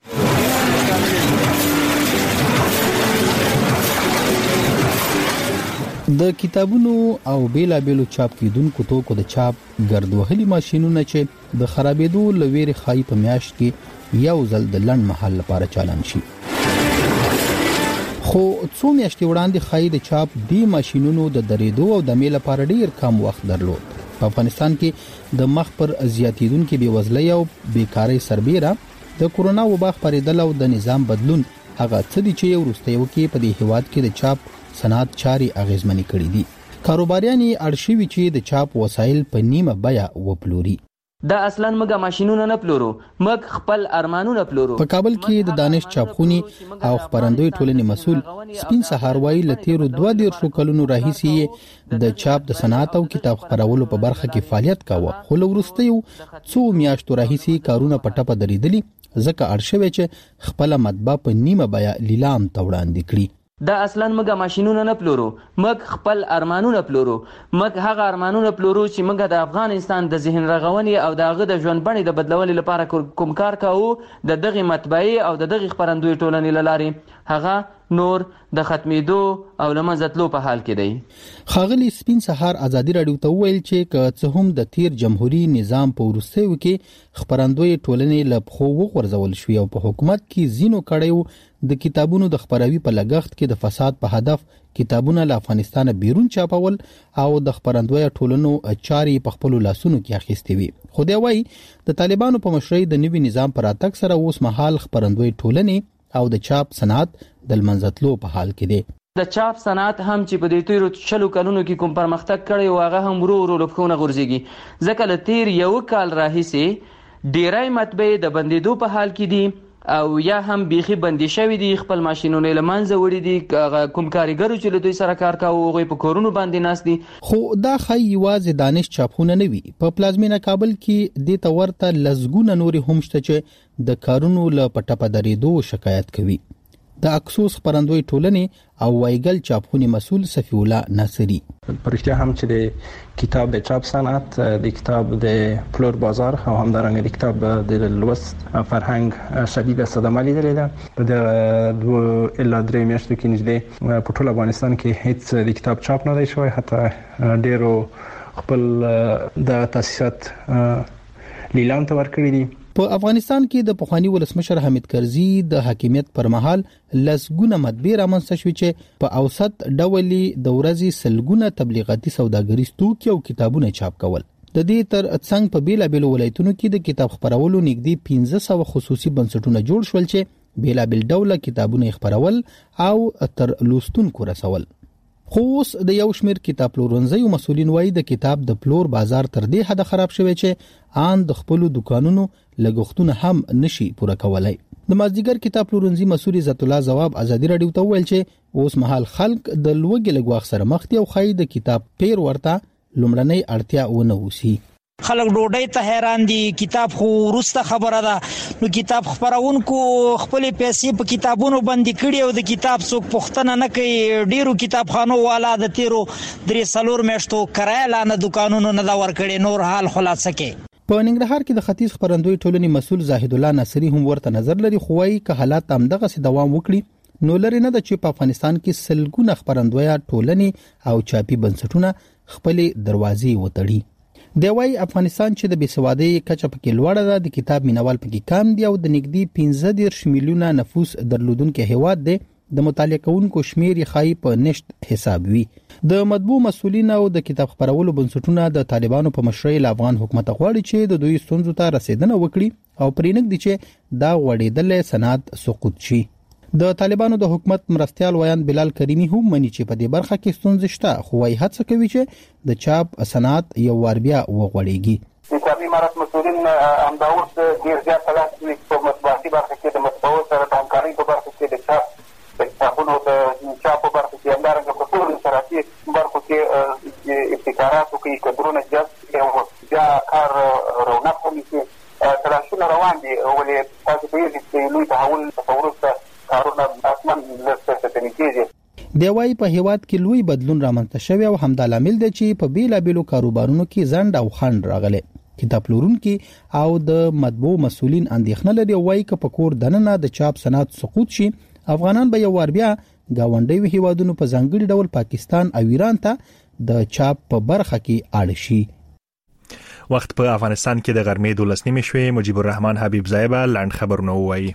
د کتابونو او بیلابیلو چاپ کیدونکو توکو د چاپ ګردوهلي ماشينونه چې د خرابېدو لويري خای په میاشت کې یو ځل د لند محل لپاره چالان شي. خو څو میاشتې وړاندې خای د چاپ دی ماشينونو د درېدو او د میل لپاره ډیر کم وخت درلود. په افغانستان کې د مخ پر زیاتیدونکو بیوزلۍ او بیکاری سربېره د کورونا وبا خپرېدل او د نظام بدلون هغه څه دي چې ورستیو کې په دې هیواد کې د چاپ صنعت چاري اغیزمنې کړې دي. کاروباریان ارشیوي چې د چاپ وسایل په نیمه بیا وپلوري. د اصلن مګه ماشينونه نه پلورو، مګ خپل ارمانونه پلورو. په کابل کې د دانش چاپخونی او خبرندوی ټولنې مسول سپین سهار وای لتیرو 2 کلونو راهیسي د چاپ د صنعت او کتاب خبرولو په برخه کې فعالیت کاوه. خو لورستیو څو میاشتو راهیسي کارونه پټه پدریدلی ځکه ارشیوي چې خپل مطبعه په نیمه بیا لیلام توړاندې کړی. د اصلن مګه ماشينونه نه پلورو، مګ خپل ارمانونه پلورو، مګ هغه ارمانونه پلورو چې موږ د افغانستان د ذهن رغونې او دغه د ژوند بڼې د بدلولو لپاره کوم کار کوو. د دغه مطبعې او د دغه خبرندوی ټولنې لارې هغه نور د ختمېدو او لمنځتلو په حال کې دی. خاغلی سپین سهار ازادي رادیو ته ویل چې که څه هم د تیر جمهوریت نظام په وروستیو کې خبرندوی ټولنې له خو وغورځول شوې او په حکومت کې زینو کړیو د کتابونو د خبروي په لګښت کې د فساد په هدف کتابونه له افغانستان بیرون چاپول او د خبرندوی ټولنو چاري په خپل لاسونو کې اخیستي وي. خو دی وايي د طالبانو په مشرۍ د نوي نظام پر اتک سره اوس مهال خبرندوی ټولنې او د چاپ صنعت د منځتلو په حال کې دی. د چاپ صنعت هم چې په دې تیرو 40 کلونو کې کوم پرمختګ کړی او هغه هم ورو لپخونه غورځيږي ځکه له تیر یو کال راهیسي ډیرای مطبعې د بندیدو په حال کې دي او یا هم بیخي بندي شوی دي. خپل ماشينونه لمنځه وړي دي. کوم کاریګرو چې له دوی سره کار کاوه هغه په کورونو باندې ناس دي. خو دا خی یوازې دانش چاپونه نه وي. په پلازمینه کابل کې د تورته لزګونه نوري هم شته چې د کارونو له پټه پدریدو شکایت کوي. د اکسوس خبرندوی ټولنې او وایګل چاپخونی مسول صفی الله ناصری پرشتیا هم چې د کتاب د چاپ صنعت د کتاب د پلور بازار او همدارنګه د کتاب د لوست فرهنګ شدید صدمه لیدلې ده. په د 2 الا 3 میاشتو کې نږدې په ټول افغانستان کې هیڅ د کتاب چاپ نه دی شوی. حتی ډیرو خپل د تاسیسات لیلام ته ورکړي دي. په افغانستان کې د پخوانی ولسمشر حامد کرزي د حاکمیت پر مهال لسګونه مطبعې رامنځته شوې چې په اوسط ډول د ورځې سلګونه تبلیغاتي سوداګریز توکي او کتابونه چاپ کول. د دې تر څنګ په بیلابیلو ولایتونو کې د کتاب خبرولو نږدې 1500 خصوصي بنسټونه جوړ شول چې بیلابیل ډول کتابونه خبرول او تر لوستونکو رسول. خو اوس د یو شمېر کتاب پلورنځیو مسؤلین وایي د کتاب د پلور بازار تر دې حد خراب شوی چې آن د خپل دکانونو لګښتونه هم نشي پوره کولای. د مازدیګر کتاب پلورنځي مسؤل عزت الله جواب ازادي رادیو ته ویل چې اوس مهال خلک د لوګي لګواخ سره مخ دي او خای د کتاب پیر ورته لومړنۍ اړتیا ونه وسی. خلک ډوډۍ ته حیران دي. کتاب خو ورسته خبره ده. نو کتاب خبرونکو خپل پیسې په کتابونو باندې کړي او د کتاب څوک پوښتنه نه کوي. ډیرو کتابخانو والا د تیرو 3 میاشتو کرایه لانه دکانونو نه دا ورکړي. نور حال خلاصه کې په ننګرهار کې د ختیځ خبرندوی ټولنې مسؤل زاهد الله ناصری هم ورته نظر لري. خو وايي که حالات همدغه سي دوام وکړي نو لري نه د چې په افغانستان کې سلګونه خبرندوی ټولنې او چاپی بنسټونه خپل دروازې وتړي. دی وايي افغانستان چې د بېسوادۍ کچه پکې لوړه ده، د کتاب مینوال پکې کم دي او د نږدې 15 میلیونه نفوس درلودونکو هیواد دی. د مطالعه کوونکو شمیر یې خای په نشت حساب وي. د مطبوع مسؤلین او د کتاب خبرولو بنسټونه د طالبانو په مشرۍ له افغان حکومت غواړي چې د دوی ستونزو ته رسیدنه وکړي او پرېنګ دي چې دا وړېدل صنعت سقوط شي. د طالبانو د حکومت مرستيال ویان بلال کریمی هم مني چې په دې برخه کې ستونزې شته، خو وايي هڅه کوي چې د چاپ صنعت یو وار بیا وغوړېږي. د کاري امارات مسؤلین همدا اوس ډېر زیات تلاش کوي په مطبوعاتي برخه کې د مطبوعو سره د همکارۍ په برخه کې د کتابونو د چاپ په برخه کې همدارنګه په ټولو انفرادي برخو کې ابتکارات کوي، کدرونه جذب او بیا کار رونق ونیسي. تلاشونه روان دي ولې تاسو په دې کې لوی تحول تصور کیږي. دی وايي په هیواد کې لوی بدلون رامنځته شوی او همدا لامل دی چې په بیلابېلو کاروبارونو کې ځنډ او خنډ راغلی. کتاب پلورونکي او د مطبوع مسولین اندېښنه لري وایي چې په کور دننه د چاپ صنعت سقوط شي افغانان به یو ور بیا گاونډي هیوادونو په ځانګړي ډول پاکستان او ایران ته د چاپ په برخه کې اړ شي. وخت په افغانستان کې د غرمې 12 نیمې شوې. مجيب الرحمن حبیب زایبه لاند خبرونه وایي.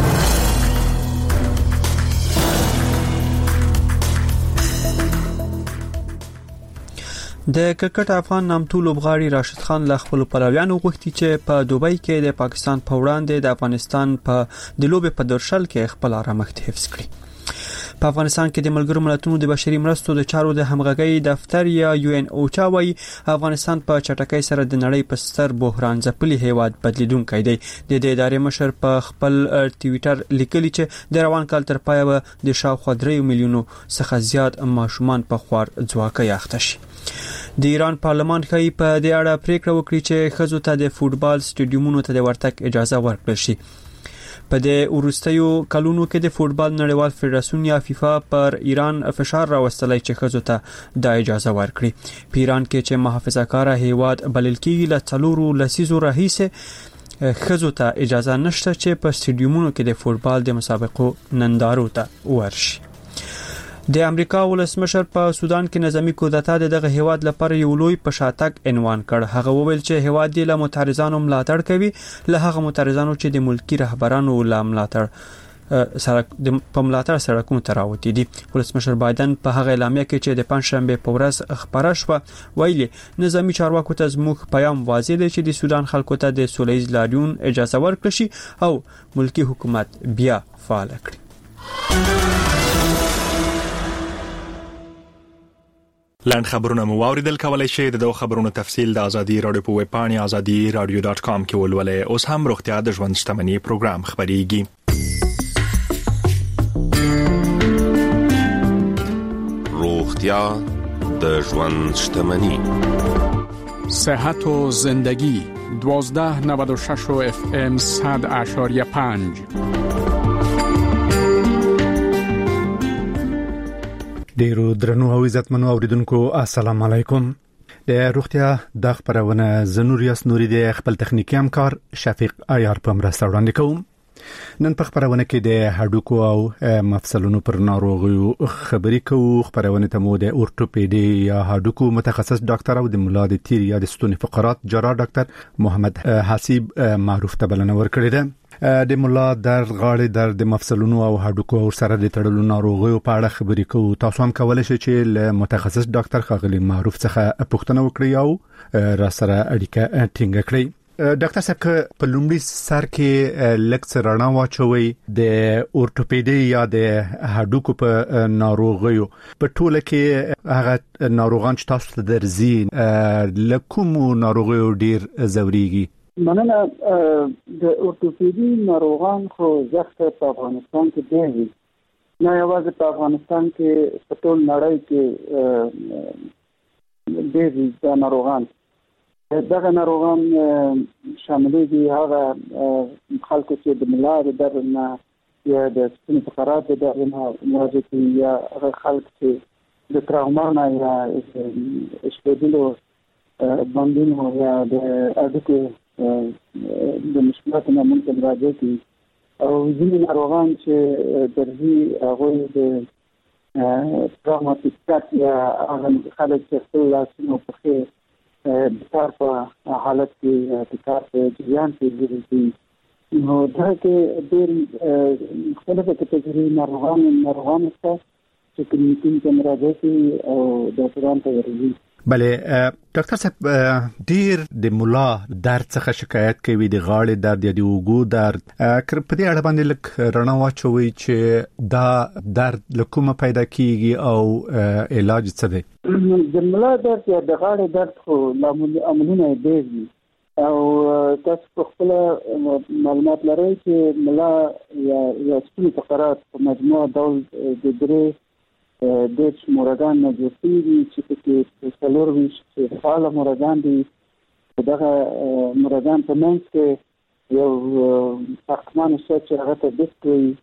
د کرکټ افغان نامتو لوبغاړي راشد خان له خپل پلویانو غوښتي چې په دوبۍ کې د پاکستان په وړاندې د افغانستان په د لوبې په درشل کې خپل آرامښت حفظ کړي. په افغانستان کې د ملګرو ملتونو د بشري مرستو د چارو د همغږۍ دفتر یا UN اوچا وايي افغانستان په چټکۍ سره د نړۍ په ستر بحران ځپلي هیواد بدلیدونکی دی. د دې ادارې مشر په خپل ټویټر لیکلي چې د روان کال تر پایه به د شاوخوا 3 میلیونو څخه زیات ماشومان په خوار ځواکۍ اخته شي. د ایران پارلمان ښایي په دې اړه پریکړه وکړي چې ښځو ته د فوټبال سټیډیومونو ته د ورتګ اجازه ورکړل شي. په دې وروستیو کلونو کې د فوټبال نړیوال فدراسیون یا فیفا پر ایران فشار راوستلی چې ښځو ته د اجازه ورکړي. په ایران کې چې محافظه کار هیواد بلل کېږي له 4 لسیزو راهیسې ښځو ته اجازه نشته چې په سټیډیومونو کې د فوټبال د مسابقو نندارو ته ورشي. د امریکا ولسمشر په سودان کې نظامی کودتا دغه هیواد لپاره یو لوی پشاتک عنوان کړ. هغه وویل چې هیواد د متحرزانو ملاتړ کوي، له هغه متحرزانو چې د ملکی رهبرانو له ملاتړ سړکونو ته راوتي دي. ولسمشر بایدن په هغه اعلامیه کې چې د پنځشنبه په ورځ خبره شوه ویلي نظامی چارواکو ته زموږ پیغام واضح دی چې د سودان خلکو ته د سولهییز لاریون اجازه ورکړي شي او ملکی حکومت بیا فعال کړي. لاند خبرونه مو واوریدل. کولای شئ د دوه خبرونو تفصیل د ازادي رادیو په ویب پاڼه azadi.radio.com کې ولولئ. اوس هم روغتیا د ژوند شتمنۍ پروګرام خبريږي. روغتیا د ژوند شتمنۍ. صحت و زندگی 1296 FM 100.5. ډیرو درنو او عزتمنو اوریدونکو السلام علیکم. د روغتیا د خبرونه زنوریاس نوري د خپل تخنیکی همکار شفیق عیار په مرسته وړاندې کوم. نن په خبرونه کې د هډوکو او مفصلونو پر ناروغیو خبرې کوو. خبرونه ته مو د اورتوپیډي یا هډوکو متخصص ډاکټر او د مولا د تیر یا د ستوني فقرات جراح ډاکټر محمد حسیب معروف ته بلنه ورکړې ده. د مولا درد، غاړې درد، د مفصلونو او هډوکو او سره د تړلو ناروغیو په اړه خبرې کوو. تاسو هم کولای شئ چې له متخصص ډاکټر خاغلی معروف څخه پوښتنه وکړئ او را سره اړیکه ټینګ کړئ. ډاکټر صاحب په لومړي سر کې لکڅ رڼا واچوي د اورتوپیډي یا د هډوکو په ناروغیو په ټوله کې هغه ناروغان چې تاسو ته درځي لکوم ناروغیو ډیر زوريږي؟ مننه. د اورتوپیډي ناروغان خو زخت په افغانستان کې دی، نه یوازې په افغانستان کې په ټول نړۍ کې دی د ناروغان. دغه ناروغان شاملېږي هغه خلکو چې د ملا د درد نه یا د ستوني فقرات د درد نه مراجعه کوي، یا هغه خلک چې د تراوما نه یا اشتدلو باندې یا د اډوکو د مشکلاتو نه ممکن راځي کوي، او ځینې ناروغان چې درځي هغه د تراوماتیک یا هغه خلک چې خپل لاسونو په د کار په حالت کې د کار په جریان کې دي. نو دا کې ډېر مختلفه کټګوري ناروغان شته چې کلینیکي کې مراجعه کوي او ډاکټرانو ته ورځي. بله ډاکټر صاحب ډیر د مولا درد څخه شکایت کوي، د غاړې درد یا د وګو درد. په دې اړه باندې لک رڼا واچوي چې دا درد لکومه پیدا کیږي او علاج څه دی؟ د مولا درد یا د غاړې درد خو عملونه دی او تاسو په خپل معلومات لرئ چې مولا یا ستوني فقرات په مجموع ډول د درې دیش مورګان نه جوړیږي چې په څلور ویش چې فعال مورګان دي. دغه مورګان په منځ کې یو ساختمان شته چې هغه ته ډیسک وي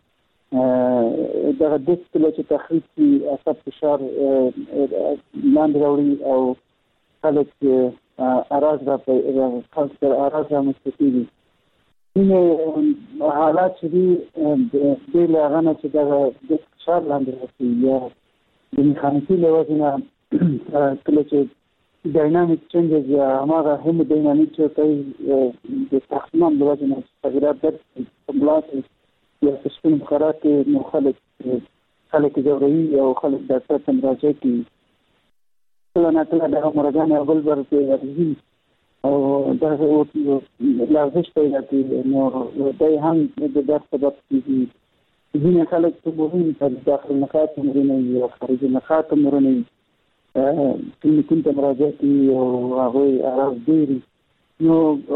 دا د څه چې تخریب کی اثر فشار لاندې راوړي او خلک اراز را مستفیدي اینه حالات چې د لغانه چې دا د فشار لاندې راځي یا د میخانیکي لوازمه کله چې ډاینامیک چینجز یا هغه هم ډاینامیک چې د تخمام لوازمه تغیرات در بلات یا سیستم خراب نو خلک ضروري او خلک ډاکټر ته مراجعه کوي کله نه کله د مرګانه اول ورته راځي او دا لازم پیدا کوي نو دای هم د درس سبب کیږي ځینې خلک ته مهم په داخل نقاط مرونه یا خارج نقاط مرونه کلینیکون ته مراجعه کوي او هغه اراز ډیری نو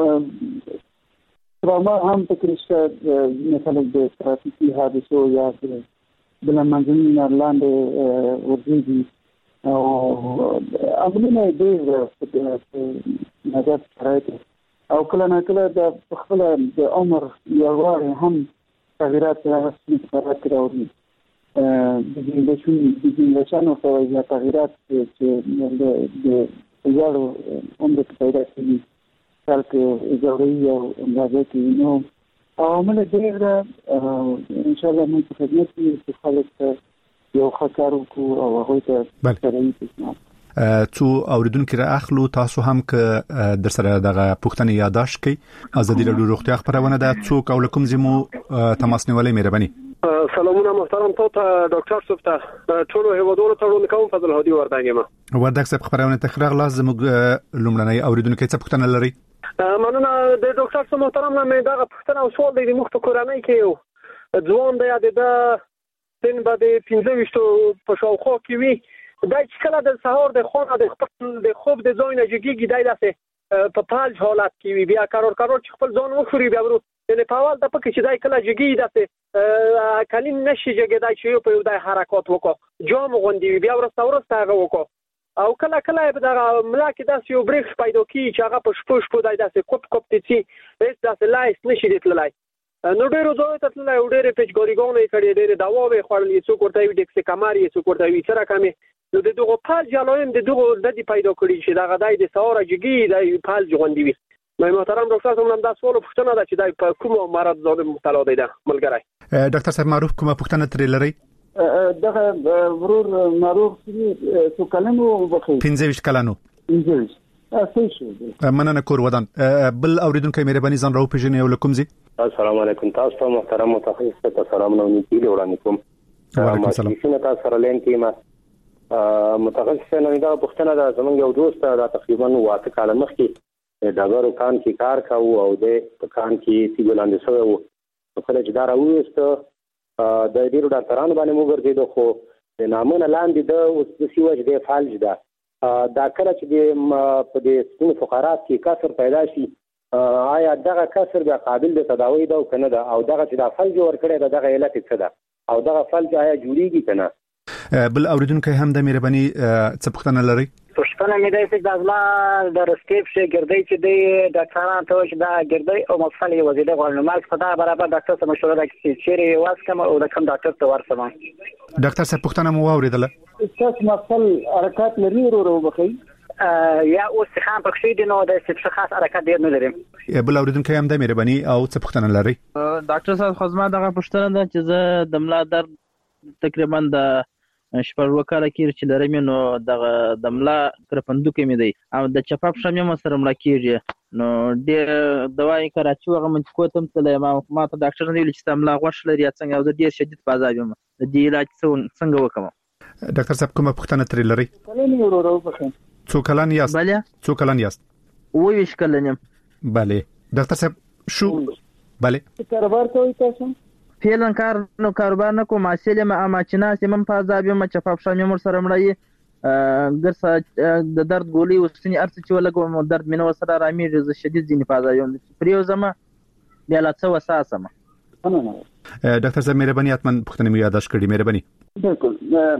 تراما هم تکرشته مثلا د ترافیکي حادثو یا د منځني لاندې ورځي او امنه دې نظر راځي او کله نه کله د خپل د عمر یو واره هم تغیرات راځي راوړي د جنراسیونو په وجه تغیرات چې د یارو عمر پیدا کوي تلکه ضروري او راځي نو عوامل ډېر ان شاء الله موږ په خدمت کې خلک یو خطر کو او هغه ته ترې څو اوریدونکو را اخلو تاسو هم ک در سره دغه پښتني یاداش کی ازادي رادیو روغتیا خبرونه ده څوک او لکم زمو تماس نیولې مهرباني سلامونه محترم ته ډاکټر صاحب ته ټول هیوادونو ته ورنکوم فضل هادي وردانګم وردک صاحب خبرونه تخراغ لازم لومړنۍ اوریدونکو څه پښتنه لري مننه د ډاکټر صاحب محترم نه مې دغه پښتنه او سوال دی مخ په کورنۍ کې یو ځوان دی د سن باندې 15 په شاوخوا کې وی دا چې کله د سهار د خونه د خوب د ځای نه جګیږي دای داسې په پالج حالت کې وی بیا کارور چې خپل ځان وخوري بیا ورو یعنی په اول د پکې چې دای کله جګی داسې کلین نشي جګیدای چې په یو د حرکت وکړو جام غوندي بیا ورسته هغه وکړو او کله په دغه ملاکه داسې یو بریک پیدا کی چې هغه په شپو دای داسې کوپ تي هیڅ داسې لایس نشي دتلای نو ډیرو ځای ته تللی او ډېرې پیچګاریګانې یې کړې ډېرې دواوې یې خوړلې څوک ورته وي ډیکسیکامر یې څوک ورته وي څه رقمې نو د دغو فلج علایم د دغو ددې پیدا کړي چې دغه دی د سهاره جګي دی فلج غوندې وي نو محترم ډاکټر صاحب هم دا سوال پوښتنه ده چې دی په کوم مرض ځان مبتلا دی ملګری ډاکټر صاحب معروف کومه پوښتنه ترې لرئ دغه ورور معروف څو کلنو وخی 15 کلنو مننه کور ودان بل اوریدونکو مهرباني ځان راو پیژنې او لکم زی السلام علیکم تاسو ته محترم متخصص ته سلام نو نیتی وړاندې کوم وعلیکم السلام تاسو سره لین کې ما متخصص نه دا پښتنه دا زمونږ یو دوست دا تقریبا واته کال مخکې دا غوړو کان کې کار کاوه او د کان کې سیګولاندې سوی وو کله چې دا راوېست د ډیرو ډاکټرانو باندې موږ ورته خو د نامونه لاندې د اوس د سیوج د فالج ده دا کله چې په دې سپین فقرات کې کسر پیدا شي آیا دغه کسر به قابل د تداوی ده او کنه ده او دغه چې د فلج ورکړي دغه علت څه ده او دغه فلج آیا جوړیږي کنه بل اوریدونکو هم د مهرباني څه پوښتنه لري پښتنه مې ده چې د ازما د رسکیپ شي ګرځي چې د ډاکټرانو ته چې دا ګرځي او مفصل یې وزیده غواړي مال په دا برابر ډاکټر سره مشوره ده چې چیرې واسکم او د کوم ډاکټر ته ورسم ډاکټر صاحب پښتنه مو اوریدله تاسو مفصل حرکت لري ورو بخي یا اوس خام پکې دي نو د څه خاص حرکت ډیر نه لري بل اوریدونکو هم د مهرباني او څه پښتنه لري ډاکټر صاحب خدمت دغه پښتنه ده چې زه د ملا درد تقریبا د شپږ وکاله کې چې لرم نو د ملا کرپندوکې مې دی او د چپاپ شمه مې سره ملا کېږي نو ډېر دوايي کراچي هغه من کوتم تلې ما ته ډاکټر نه ویل چې ملا غوښ لري څنګه او د ډېر شدید فازاب یم د دې علاج څنګه وکم ډاکټر صاحب کومه پوښتنه ترې لري څو کلن یاست څو کلن یاست ویش کلنم bale ډاکټر صاحب شو bale کاروبار کوي تاسو فعلا کاروبار نه کوم اصله ما چنا سیمم فازاب یم چپاپ شمه مر سره مړی ګرسه د درد ګولي وسنی ارڅ چې ولګو درد مینه وسره رامي شدید ځینې فازاب یم پریو زما بیا لا څه وساسم ډاکټر صاحب مهرباني اتمن پښتنه مې یاداش کړی مهرباني بالکل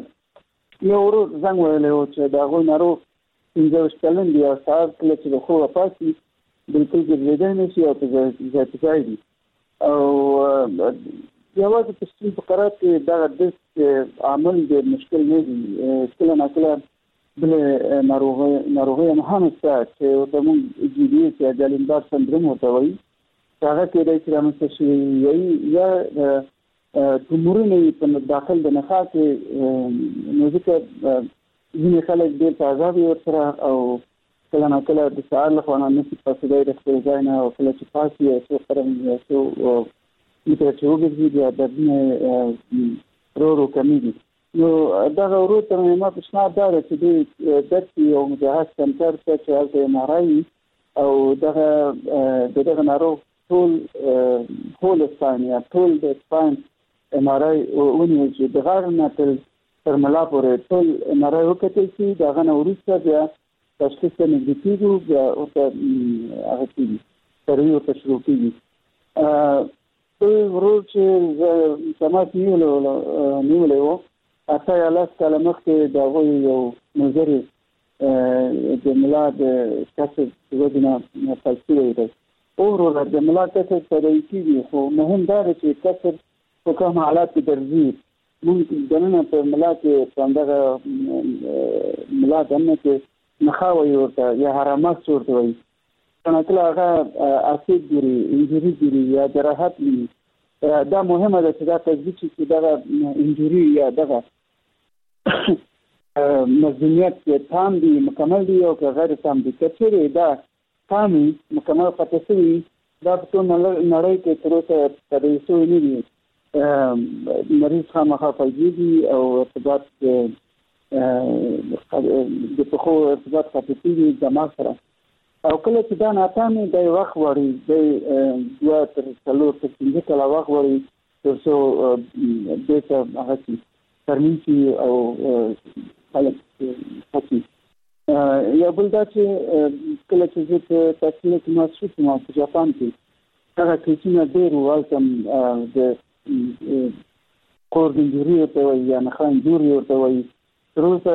یو ورو زنګ ویلې و چې دا غو نارو انځو ستلن دی او تاسو کله چې خو وپاسي بالکل ګرځیدل نشي او ځای دی او یوازې په ستوني فقرات کې دا د عامل د مشکل نه دي کله نه کله بل ناروغي هم شته چې د موږ جی ډي یا ګالینبار سندروم ورته وایي هغه کې د رامنځته شوی یا تومورونه په داخل د نخاع کې نو ځکه ځینې خلک ډېر تازه وي ورسره او کله نه کله د سهار لخوا نه نشي پاسېدای د خپل ځای نه او کله چې پاسې یو څو قدم یا څو متره چې وګرځي بیا دردونه ورو کمیږي نو دغه ورو ته ما پیشنهاد دا دی چې د درد یو مجهز سنټر ته چې هلته ایم آر آی او دغه ناروغ ټول هول سپاین یا ټول د سپاین ایم آر آی ونیول چې د غاړې نه تر ملا پورې ټول ایم آر آی وکتل شي د هغه نه وروسته بیا تشخیص ته نږدې کېږو بیا ورته هغه کېږي سروي ورته شروع کېږي ورور چې تماس نیولی و اته یا لس کاله مخکې د هغوی یو نظر د ملا د کسر د وجې نه فلج شوی دی وروره د ملا کسر تداوي کېږي خو مهم دا دی چې کسر په کوم حالات کې درځي مونږ دننه په ملا کې په همدغه ملا دننه کې نخاع وایي ورته یا حرامات ورته وایي کله کله هغه اسید ګوري انجري ګوري یا جراحت وي دا مهمه ده چې دا تصدیق شي چې دغه انجري یا دغه مظلومیت تام دي مکمل دي او که غیر تام دي که چیرې دا تامي مکمل قطع شوي دا په ټول نړۍ کې تر اوسه تداوي شوي نه دي مریض خامخا فلجېږي او ارتباط د پخو ارتباط قطع کېږي دماغ سره او کله چې دا ناتامي دی وخت غواړي دی 2 تر 4 تر 5 کاله وخت غواړي تر څو دې ته هغه شي ترمیم شي او خلک هڅي یا بل دا چې کله چې زه په تحصیل کې مسؤل شوم په جاپان کې هغه کیسونه ډېر والتم د کور د انجوري ورته وایي یا نخاع انجوري ورته وایي تر اوسه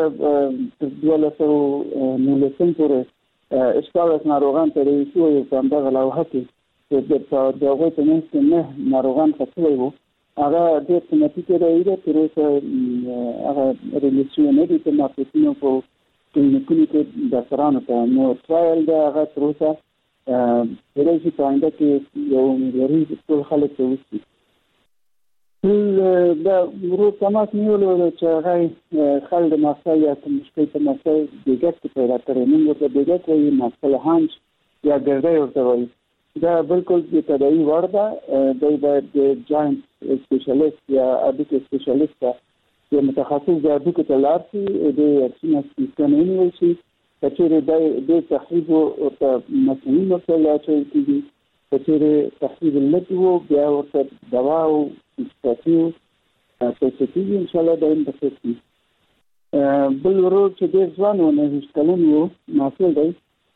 2019 پورې اشتاوس ناروغان تداوي شوي په همدغه لوحه کې چې د هغوی په منځ کې 9 ناروغان ښه وو هغه ډېر قیمتي تداوي ده تر اوسه هغه ریلیز شوي نه دي په مارکېټونو په کلینیکونو کې ډاکټرانو ته نو ټرایل ده هغه تر اوسه کېدای شي په آینده کې یو معیاري ټول خلک ته وشي دا ورو تماس نیولو چې هغه خل د ماسل یا مشکل په ماسل دیګت پیدا کړي موږ ورته دیګت وایي ماسل هانج یا ګردۍ ورته وایي دا بالکل د تداوي وړ ده دوی باید د جاینټ سپیشلیست یا اډوکو سپیشلیست یا متخصص د اډوکو ته لاړ شي د اکسینه سکن ونیول شي که چېرې د تخریب ورته مسؤلین ورته لاچول کېږي که چېرې تخریب لږ و بیا ورته دوا او استاتیو پیسې کېږي انشاءالله دا هم به ښه شي بل ورور چې ډېر ځوان و 19 کلن و محصل دی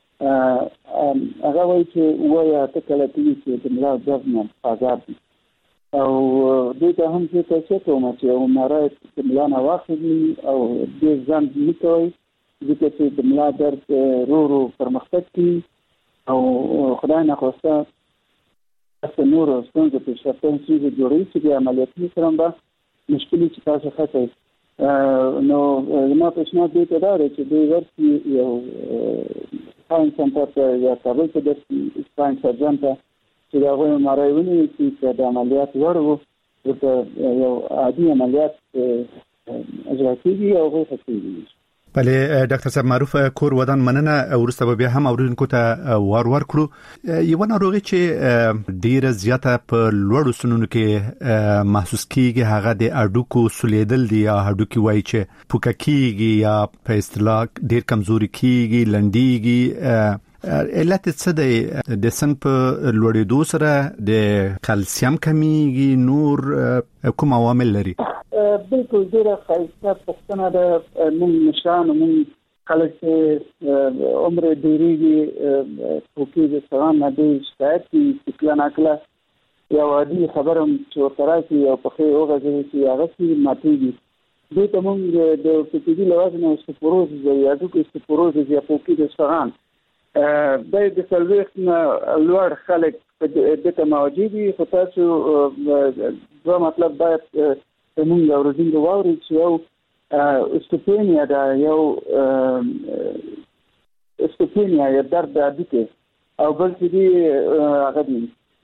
هغه وایي چې 7 یا 8 کاله کېږي چې د ملا درد نه آزاد دي او دوی ته هم زه توصیه کوم چې یو ناره د ملا نه واخلي او ډېر ځان نه کوي ځکه چې د ملا درد ورو ورو پرمختګ کوي او خدای نخواسته تاسو نور ستونزې په شپږ څه جوړوي چې د عملیاتي سره به مشکلې چې تاسو خاطر نو زما پیشنهاد دی ته دا دی چې دوی ورسي یو سپاین سنټر ته یا کابل ته درسي سپاین سرجن ته چې د هغوی مارای ونیول شي چې د عملیات وړ و ورته یو عادي عملیات اجرا کېږي او هغوی ښه کېږي بله ډاکټر صاحب معروف کور ودان مننه ورسته به بیا هم اوریدونکو ته وار کړو یو ناروغي چې ډیره زیاته په لوړو سنونو کې محسوس کیږي هغه د اډوکو سولیدل دی یا اډوکی وای چې پوکا کیږي یا په اصطلاح ډیر کمزوري کیږي لنډیږي علت څه دی د سن په لوړېدو سره د کلسیم کمیږي نور کوم عوامل لري بالکل ډیره ښایسته پوښتنه ده موږ مشران موږ خلک چې عمر ډېرېږي ټوکې د سلام نه ډېر شکایت کوي چې کله ناکله یو عادي خبره چې ورته راشي او پښې وغځوي چې هغه سي ماتېږي دې ته موږ د ارتوپیدي له وجې نه اوسټوپوروزس یا اډوکو اوسټوپوروزس یا پوکي د سرطان دا د څلوېښت نه لوړ خلک دې ته موجود دي خو تاسو دا مطلب باید موږ اوریدونکو واوري چې یو استوپینیا دا یو استوپینیا یا درد هډوکی او بل چې دی هغه دی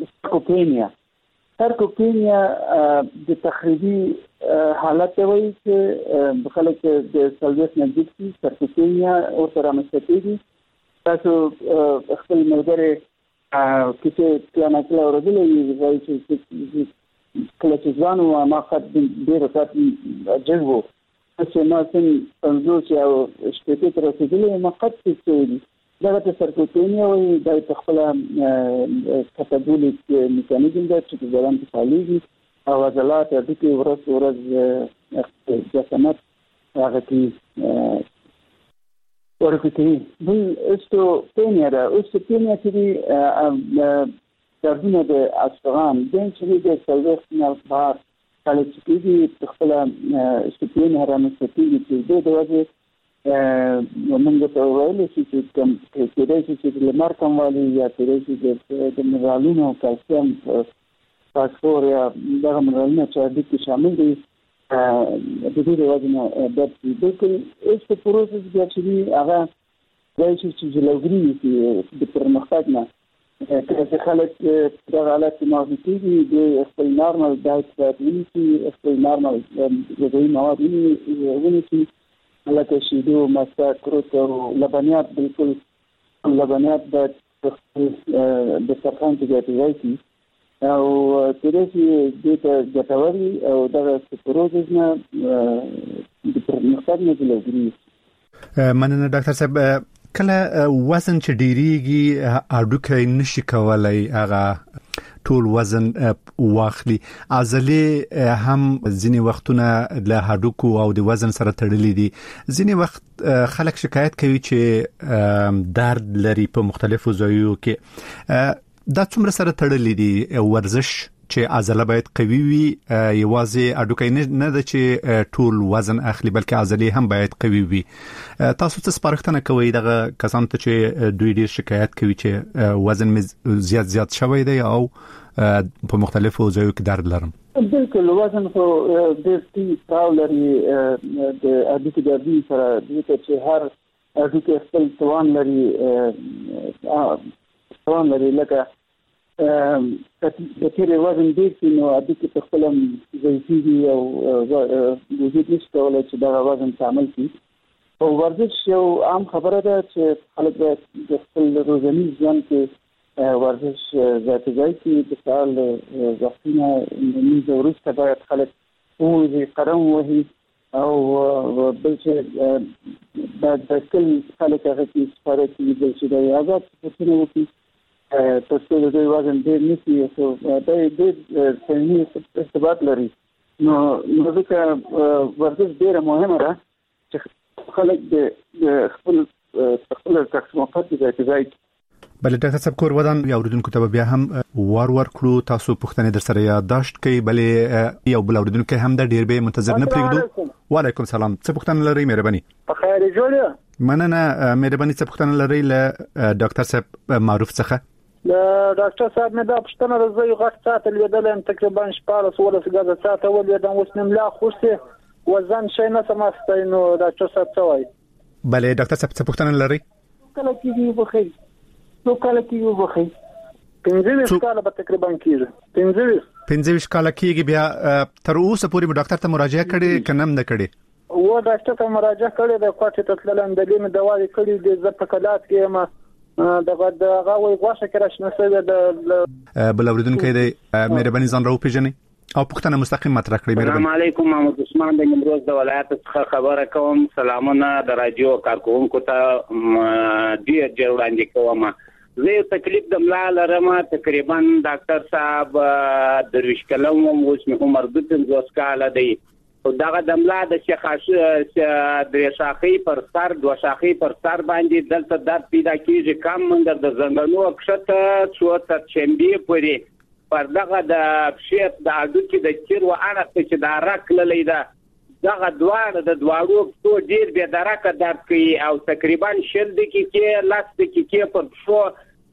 سارکوپینیا د تخریبي حالت وایي چې خلک د سلویس نزدیک دي سارکوپینیا او سره مستقیمي تاسو خپل ملګری کیسه پلان کړل ورغلې وایي چې کله چې ځوان و ما خد ډېر وخت جذبو چې ما څنګه پنځوس او شپږ تر رسیدلې ما قد څه دا د سرکوپینیا وایي د خپل کاتابولیک میکانیزم د چې د بدن په فعالیت او عضلات د دې ورځ جسمت هغه کې ورکوي بل استوپینیا چې دردونه د اصفهان د چې د سلوخ نه بار کله چې دې خپل استوپینیا رامنځته چې د وجه موږ ته وایي چې کوم چې د لمر کموالی یا چې د منرالونو کلسیم فاسفور یا دغه منرالونه چې د دې شامل دي د دې وجه نه د بالکل است پروسس چې هغه دای چې لوګري د پرمختګ نه چې خلک د حالت موافقي دي خپل نارمل ډایټ ساتي خپل نارمل غذایی مواد ونیسي لکه شیدو مسا کروت او لبنیات بالکل لبنیات د سرخان کې ګټوري او ترڅو د ګټوري او د پروسس نه د پرمختګ نه لوګري مننه ډاکټر صاحب کله وزن چې ډیریږي اډوکې نشي کولای هغه ټول وزن واخلي عضلې هم ځینی وختونه له هډوکو او د وزن سره تړلې دي ځینی وخت خلک شکایت کوي چې درد لري په مختلفو ځایونو کې دا څومره سره تړلې دي ورزش چې عضله باید قوي وي یوازې اډوکې نه د چې ټول وزن اخلي بلکې عضلې هم باید قوي وي تاسو څه سپارښتنه کوئ دغه کسانو ته چې دوی ډیر شکایت کوي چې وزن زیات شوی دی او په مختلفو ځایونو کې درد لرم بالکل وزن خو د سټي پاولري د اډوکې د دې سره د چې هر اډوکې خپل توان لري لکه کله وزن ډیر شي نو اډوکې په خپل ځایږي او وجود نشي کولای چې دا وزن تعامل کوي او ورزش یو عام خبره ده چې خلک د خپل روزاني ژوند کې ورزش ذاتي کې د سال وختونه نیمه ورځ باید خلک وې قدم وهي او بل چې د کل خلک هغه کې سپاره کې د چې د آزاد څه وکړي تاسو د دې وزن ډېر نشي او د دې څنګه ارتباط لري نو ځکه ورزش ډېر مهمه ده چې خلک د خپل تکسموقات د ځای بل ډاکټر صاحب کور ودان یو اوریدونکو ته بیا هم ور کړو تاسو پوښتنه در سره یاداشت کړئ بل یو بل اوریدونکو هم د ډیر به منتظر نه پرېږدو وعلیکم السلام څه پوښتنه لرئ مهرباني په خیر جوړه مننه مهرباني څه پوښتنه لرئ له ډاکټر صاحب معروف څخه ډاکټر صاحب مې دا پوښتنه راځي غټ ساعت لیدل تقریبا 14 غزه ساعت اول یې د وسنم لا خوشته وزن شي نه سماسته نو ډاکټر صاحب څه وایي بله ډاکټر صاحب څه پوښتنه لرئ کله کېږي بخیر نو کله کېږي بخیر 15 کال به تقریبا کېږي 15 کال کېږي بیا تر اوسه پورې ډاکټر ته مراجعه کړې کنم نه کړې و ډاکټر ته مراجعه کړې د کوټه تتلل د لیم دوايي کړې د زپکلات کې ما دغه غوي غوښه کې راشنه سوي د بل اوریدونکو د مهرباني ځان راو پیژنې او پوښتنه مستقیم مطرح کړئ مهرباني السلام علیکم محمد عثمان د نیمروز د ولایت څخه خبره کوم سلامونه د رادیو کارکونکو ته ډیر وړاندې کوم زه تکلیف د ملا لرم تقریبا ډاکټر صاحب درویش کلم اوس مې عمر د 50 کال دی او دغه د ملا د شخاصه د شاخې پر سر دوه شاخې پر سر باندې دلته درد پیدا کیږي کم منډه د زنګونو کښته څو تر چمبي پورې پر دغه د شیپ د اډوکې د چیر و اړه چې دا راکللې ده دغه دواړو څو ډیر به درکه درد کوي او تقریبا شل دقیقې لاس دقیقې پر شو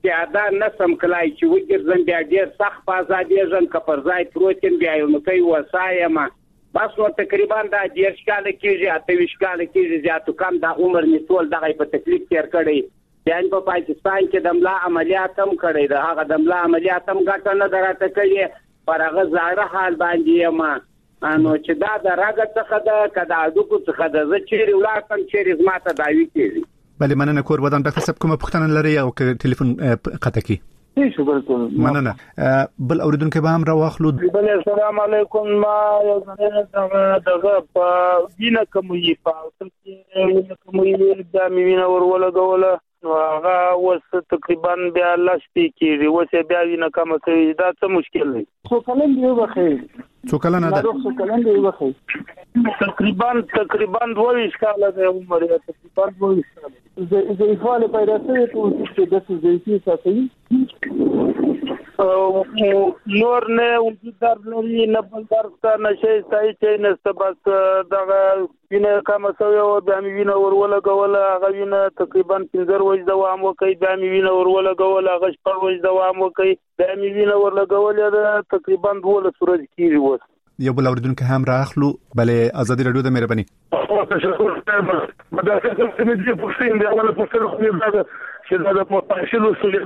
پیاده نسم کلای چې وګرځم بیا ډیر سخت په ازادي ژوند کپر ځای پروتین بیا یو نو کوي وسایم بس نو تقریبا دا 10 کال کېږي 28 کال کېږي زیاتو کم دا عمر می ټول دغه په تکلیف تیر کړی بیان په پاکستان کې د ملا عملیات هم کړی دا هغه د ملا عملیات هم ګټه نه درته کوي پر هغه ظاهر حال باندې ما نو چې دا د راګه څخه د کدا دغه څخه د چیرې ولاتم چیرې زماته داوی کېږي بله مننه کور ودان ډاکټر صاحب کومه پوښتنه لري او ټلیفون قطع کی شو بالکل مننه بل اوریدونکو به هم راوخلو بل السلام علیکم ما یو ځنه دغه په دینه کومې په څه کومې د میوینه ورولګوله نو هغه وس تقریبا بیا لاشتي کېږي وسه بیا وینه کوم کوي دا څه مشکل دی څو کلن دی وخی څو کلن ده څو کلن دی وخی تقریبا 22 کال د عمر تقریبا 22 کال زه ایفاله پیدا شوی ته د څه زیاتی ساتي نور نه وجود در لري نه بل در نشي ځای چې نه بس دغه وینه کوم سوی او د وینه ورولګول هغه وینه تقریبا 15 ورځې دوام وکړي د وینه ورولګول هغه 4 ورځې دوام وکړي د وینه ورولګول دا تقریبا 12 ورځې کیږي وس یو بل اوریدونکو هم راخلو بلې ازادي رادیو د مهرباني دا څه څه دې پوښتنه دی اوله پوښتنه خو دا چې دا په پاشلو سولې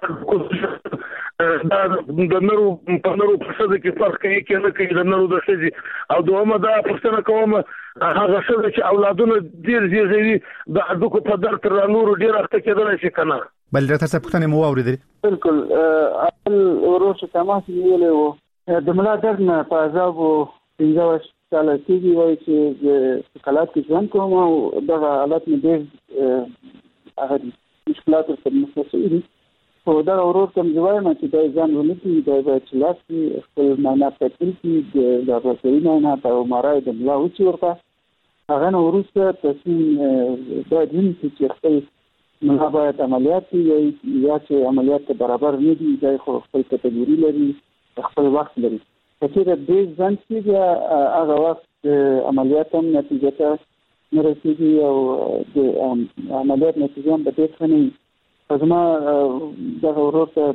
دا د نورو په نورو په څه کې فرق کوي کې نه کوي د نورو د څه او دومره دا پوښتنه کوم هغه څه چې اولادونه ډیر زیږي د اډوکو په در تر نورو ډیر وخت کېدل شي کنه بل ډاکټر صاحب پوښتنه مو اوریدل بالکل اول ورته تماس نیولې وو د ملا درد نه په عذاب 15 کال کېږي وایي چې د کلات کې ځان کوم او دغه حالت مې ډېر هغه مشکلات سره مخ شوي دي خو دا ورور کوم ځوایم چې دا ځان ونکړي دا باید چې لاس خپل معنا پکې کې د لابراتواري معنا په مارای د ملا وچی ورته هغه نو وروسته تصمیم دا دین چې خپل ملا باید عملیات کوي یا چې عملیات برابر نه دي دا خپل کټګوري لري خپل وخت لري چې د دې ځان چې هغه وخت عملیات هم نتیجه ته نه رسیږي او د عملیات نتیجه هم به ډېر ښه نه وي زما دغه ورور ته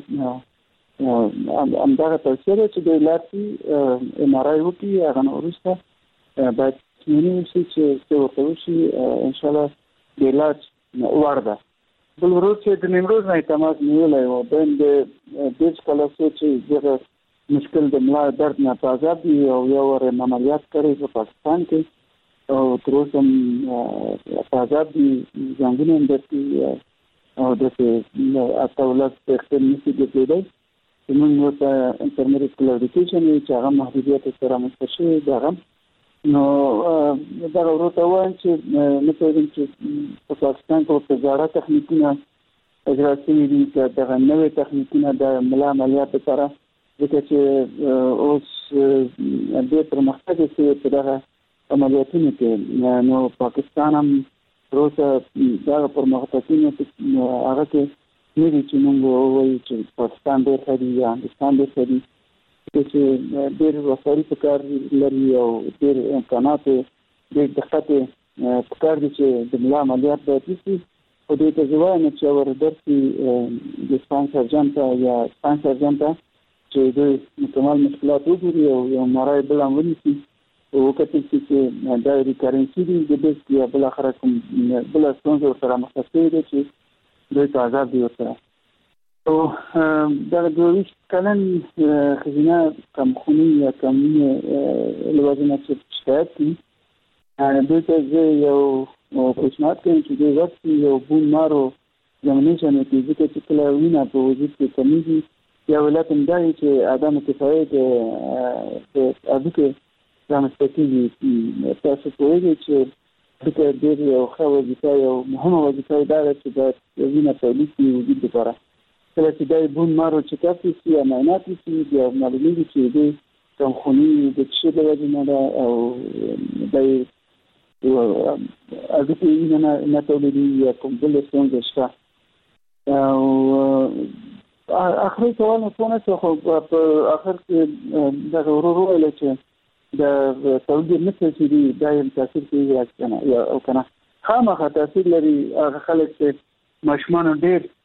همدغه توصیه ده چې د لاسي ام آر آی وکړي هغه نه وروسته باید تمرین وشي چې څه ورته وشي انشاءالله د علاج وړ ده بل ورور چې د نیمروز نه تماس نیولی و د 10 کاله چې دغه مشکل د ملا درد نه عذاب دی او یو ور عملیات کړی په پاکستان کې او تر اوسه عذاب دی څنګه هم درتي او د اټولات په اختیار نشي کېدای موږ ته انټرمیډیټ کلاریفیکیشن چې هغه محدودیت سره مستشفى دغه نو دا ورته وایم چې مثلا چې په پاکستان کې په ځاړه تخنیکونه اجرا شوي دي چې دغه نوې تخنیکونه د ملا عملیات لپاره ځکه چې اوس د پرمختګ چې دغه عملیاتونه کې نو پاکستان هم روسه دا پرمختګونه هغه کې نه دي چې موږ وایو چې پاکستان ډېر ښه دي یا هندوستان ډېر ښه دي چې ډېر وسایل پکار لري او ډېر امکانات ډېر دقت پکار دي چې د ملا عملیات باید وشي خو دې ته زه وایم چې ورته د سپاین سرجن ته یا سپاین سرجن ته چې د مکمل مشکلات وګوري او یو مرای بل هم ونیسي او وکتل چې دا ریکارنسي دي د دې یا بل اخر کوم بل ستونزه سره مخ شوي دي چې دوی ته عذاب دی ورته او دا د 20 کلن خزینه کمخونی یا کمونه لوازمات چې شکایت دي دوی ته یو پیشنهاد کوي چې د وخت یو بون مارو زمینیشن کې چې کله وینا په وجود کې کمیږي یا ولاتم دای چې ادم کفایه د اډوکه رامستکیږي تاسو کوی چې د دې یو خو وظیفه یو مهمه وظیفه ده چې د وینې تولید کې وجود لپاره کله چې دای بون مارو چې تاسو یې امانات یې د معلوماتي چې د کمخونی د څه د وجه نه او دای اډوکه نه تولیدي یا کوم بل څه شته او اخري سوال نه څه خو په اخر کې دا ورو چې د تولیدي مثل چې دی دایم تاثیر کوي یا او کنه خامخا تاثیر لري هغه خلک چې ماشومان ډېر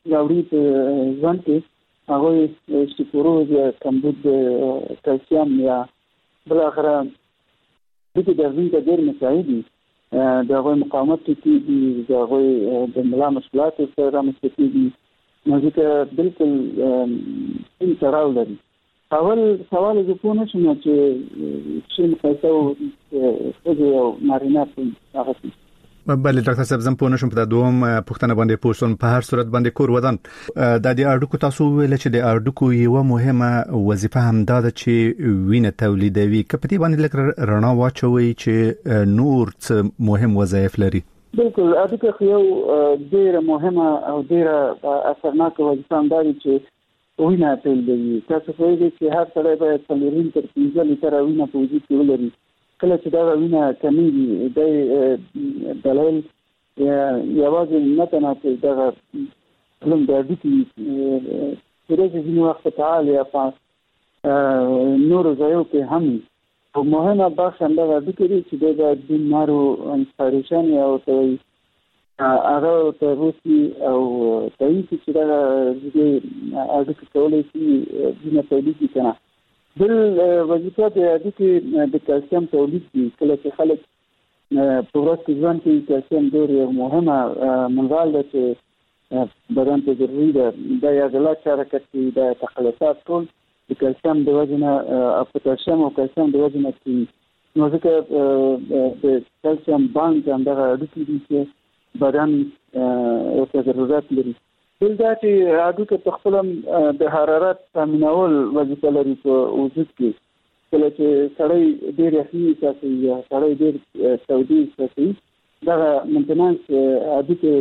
راوړي په ځوان کې هغه استفروز یا کمبود کلسیم یا بل اخره د دې د وینې ډېر مساعدي د هغه مقاومت کیږي د هغه د ملا مشکلات سره مستفیدي نو ځکه بالکل تړاو لري. اول سوال زه پوه نه شوم چې مقایسه او نارینه په هغه بله ډاکټر صاحب زم پوه نشم په دوم پښتنه باندې پوښتنه په هر صورت باندې کور ودان د دې اړیکو تاسو ویل چې د اړیکو یو مهمه وظیفه هم دا ده چې وینه تولیدوي کپتی باندې لکه رڼا واچوي چې نور څه مهم وظایف لري. بالکل اړیکه یو ډیره مهمه او ډیره اثرناکه وظیفه هم ده چې وینه تولیدوي. تاسو وایئ چې هر سړی باید 3 تر 5 لیټر وینه په وجود کې ولري. کله چې دا وینه کمیږي د دلیل یوازې نه تناسب دا لږ د دې چې وخت تعال یا پاس نور زایو کې هم او مهمه بخش هم دا د دې چې د بیمارو انسپایریشن او ته هغه ته روسي او تایید چې دا د اړیکې کولای شي وینه تولید کړي. بل وظیفه د کلسیم تولید دي. کله چې خلک په ورځ کې ځان کې کلسیم ډېر مهمه منرال ده چې بدن ته ضروري ده. دا یادلات حرکت کې د تخلصات ټول د کلسیم د وجنه پوتاشیم او کلسیم د وجنه کې نو ځکه د کلسیم بانک همدغه اړیکې دي چې بدن ورته ضرورت لري. بل دا چې هډوکي په خپل د حرارت تامینول وظیفه لري په وجود کې. کله چې سړی ډېر یخني ساتي یا سړی ډېر تودي ساتي دا مینټیننس هډوکي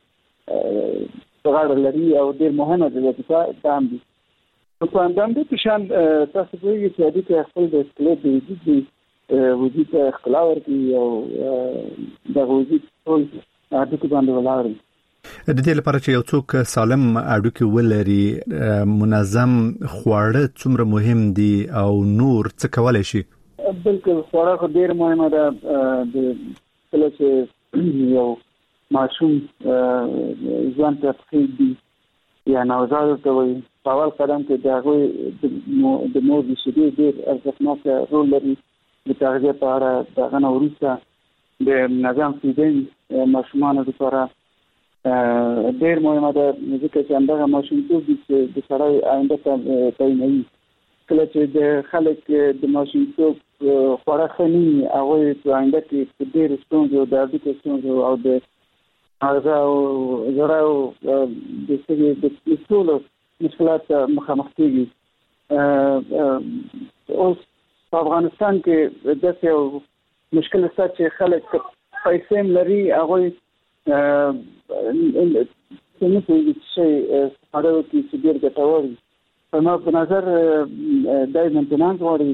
غاړه لري او ډېر مهمه ده وظیفه دام دي. په اندام دي په شان تاسو وایي چې هډوکي خپل د سکلېټ د وجود اختلاف ورکړي او د وجود ټول هډوکي باندې ولاړ. د دې لپاره چې یو څوک سالم اړیکې ولري منظم خواړه څومره مهم دي او نور څه کولای شي؟ بالکل خواړه خو ډېر مهمه ده. د کله چې یو ماشوم ځوان ته تخیږي یا نوزاد ته وایي په اول قدم کې د هغوی د مور د شیدې ډېر ارزښتناک رول لري. د تغذیې په اړه د هغه نه وروسته د منظم فیډینګ ماشومانو لپاره ډېر مهمه ده ځکه چې همدغه ماشومتوب چې د سړی آینده ته تعینوي. کله چې د خلک د ماشومتوب خواړه ښه نه وي هغوی په آینده کې په ډېرو ستونزو د هډوکو ستونزو او د ماغزه او زړه او د ټولو مشکلات مخامخ کېږي. اوس په افغانستان کې داسې یو مشکل شته چې خلک پیسې هم لري هغوی څنګه په شي اړه کې چې ډېر ګټور دي. په نظر دای مینټیننس غواړي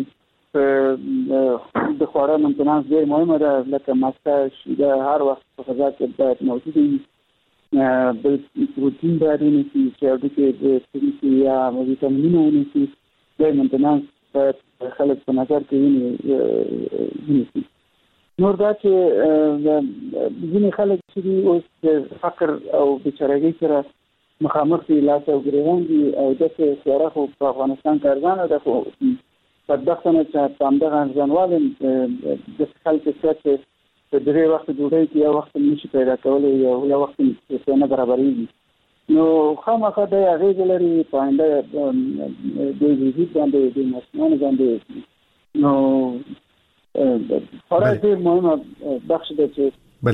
د خوراک مینټیننس ډېر مهمه ده لکه ماساژ د هر وخت په غذا کې باید موجود وي. د پروتین باید ونیسي چې هډوکي د سپینې یا ویټامینونه ونیسي. د مینټیننس باید خلک په نظر کې ونیسي. نور دا چې ځینې خلک چې اوس د فقر او بیچارهګۍ سره مخامخ دي لاس او ګریوان دي او داسې خواړه خو په افغانستان کې ارزانه ده خو بدبختانه چې په همدغه ارزانوالي داسې خلک شته چې په درې وخت ډوډۍ کې یو وخت نشي پیدا کولی یو وخت پیسې نه برابرېږي. نو خامخا دی اغېزه لري په آینده د وجود باندې د ماشومانو باندې. نو خورا ډېر مهمه بخش ده چې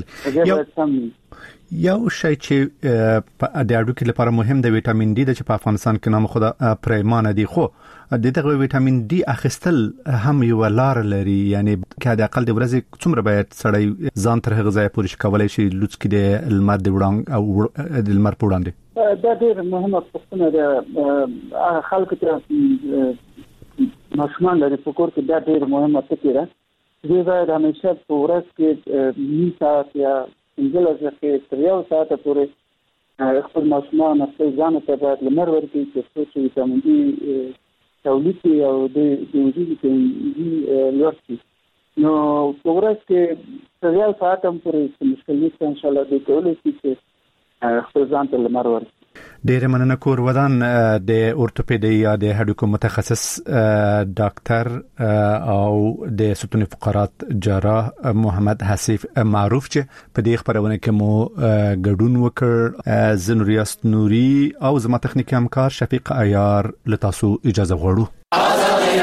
یو شی چې په د اړیکو لپاره مهم دی وټامین ډي چې په افغانستان کې نام خدا پرېمانه دي خو د دغه وټامین ډي اخیستل هم یو لار لري. یعنی که د اقل د ورځې څومره باید سړی ځان تر هغه ځای پورې کولای شي لوڅ کې د لمر د وړاندې او د لمر په وړاندې. دا ډېر مهمه پوښتنه ده. خلکو ته ماشومان لري په کور کې دا ډېر مهمه ټکی ده. دوی باید همیشه په ورځ کې نیم ساعت یا 15 دقیقې تر یو ساعت پورې خپل ماشومان خپل ځان ته باید لمر ورکړي چې څه ویټامین ډي تولید کړي او د وجود کې لوړ شي. نو په ورځ کې تر یو ساعت هم پورې مشکل نشته ان شاء الله دوی کولی شي چې خپل ځان ته لمر ورکړي. ډېر مننه کور ودان د اورتوپیدي یا د هډوکو متخصص ډاکټر او د ستوني فقرات جراح محمد حسیف معروف چې په دې خبرونه کې مو ګډون وکړ. زنوریاست نوري او زما تخنیکی همکار شفیق عیار لتاسو اجازه غواړو.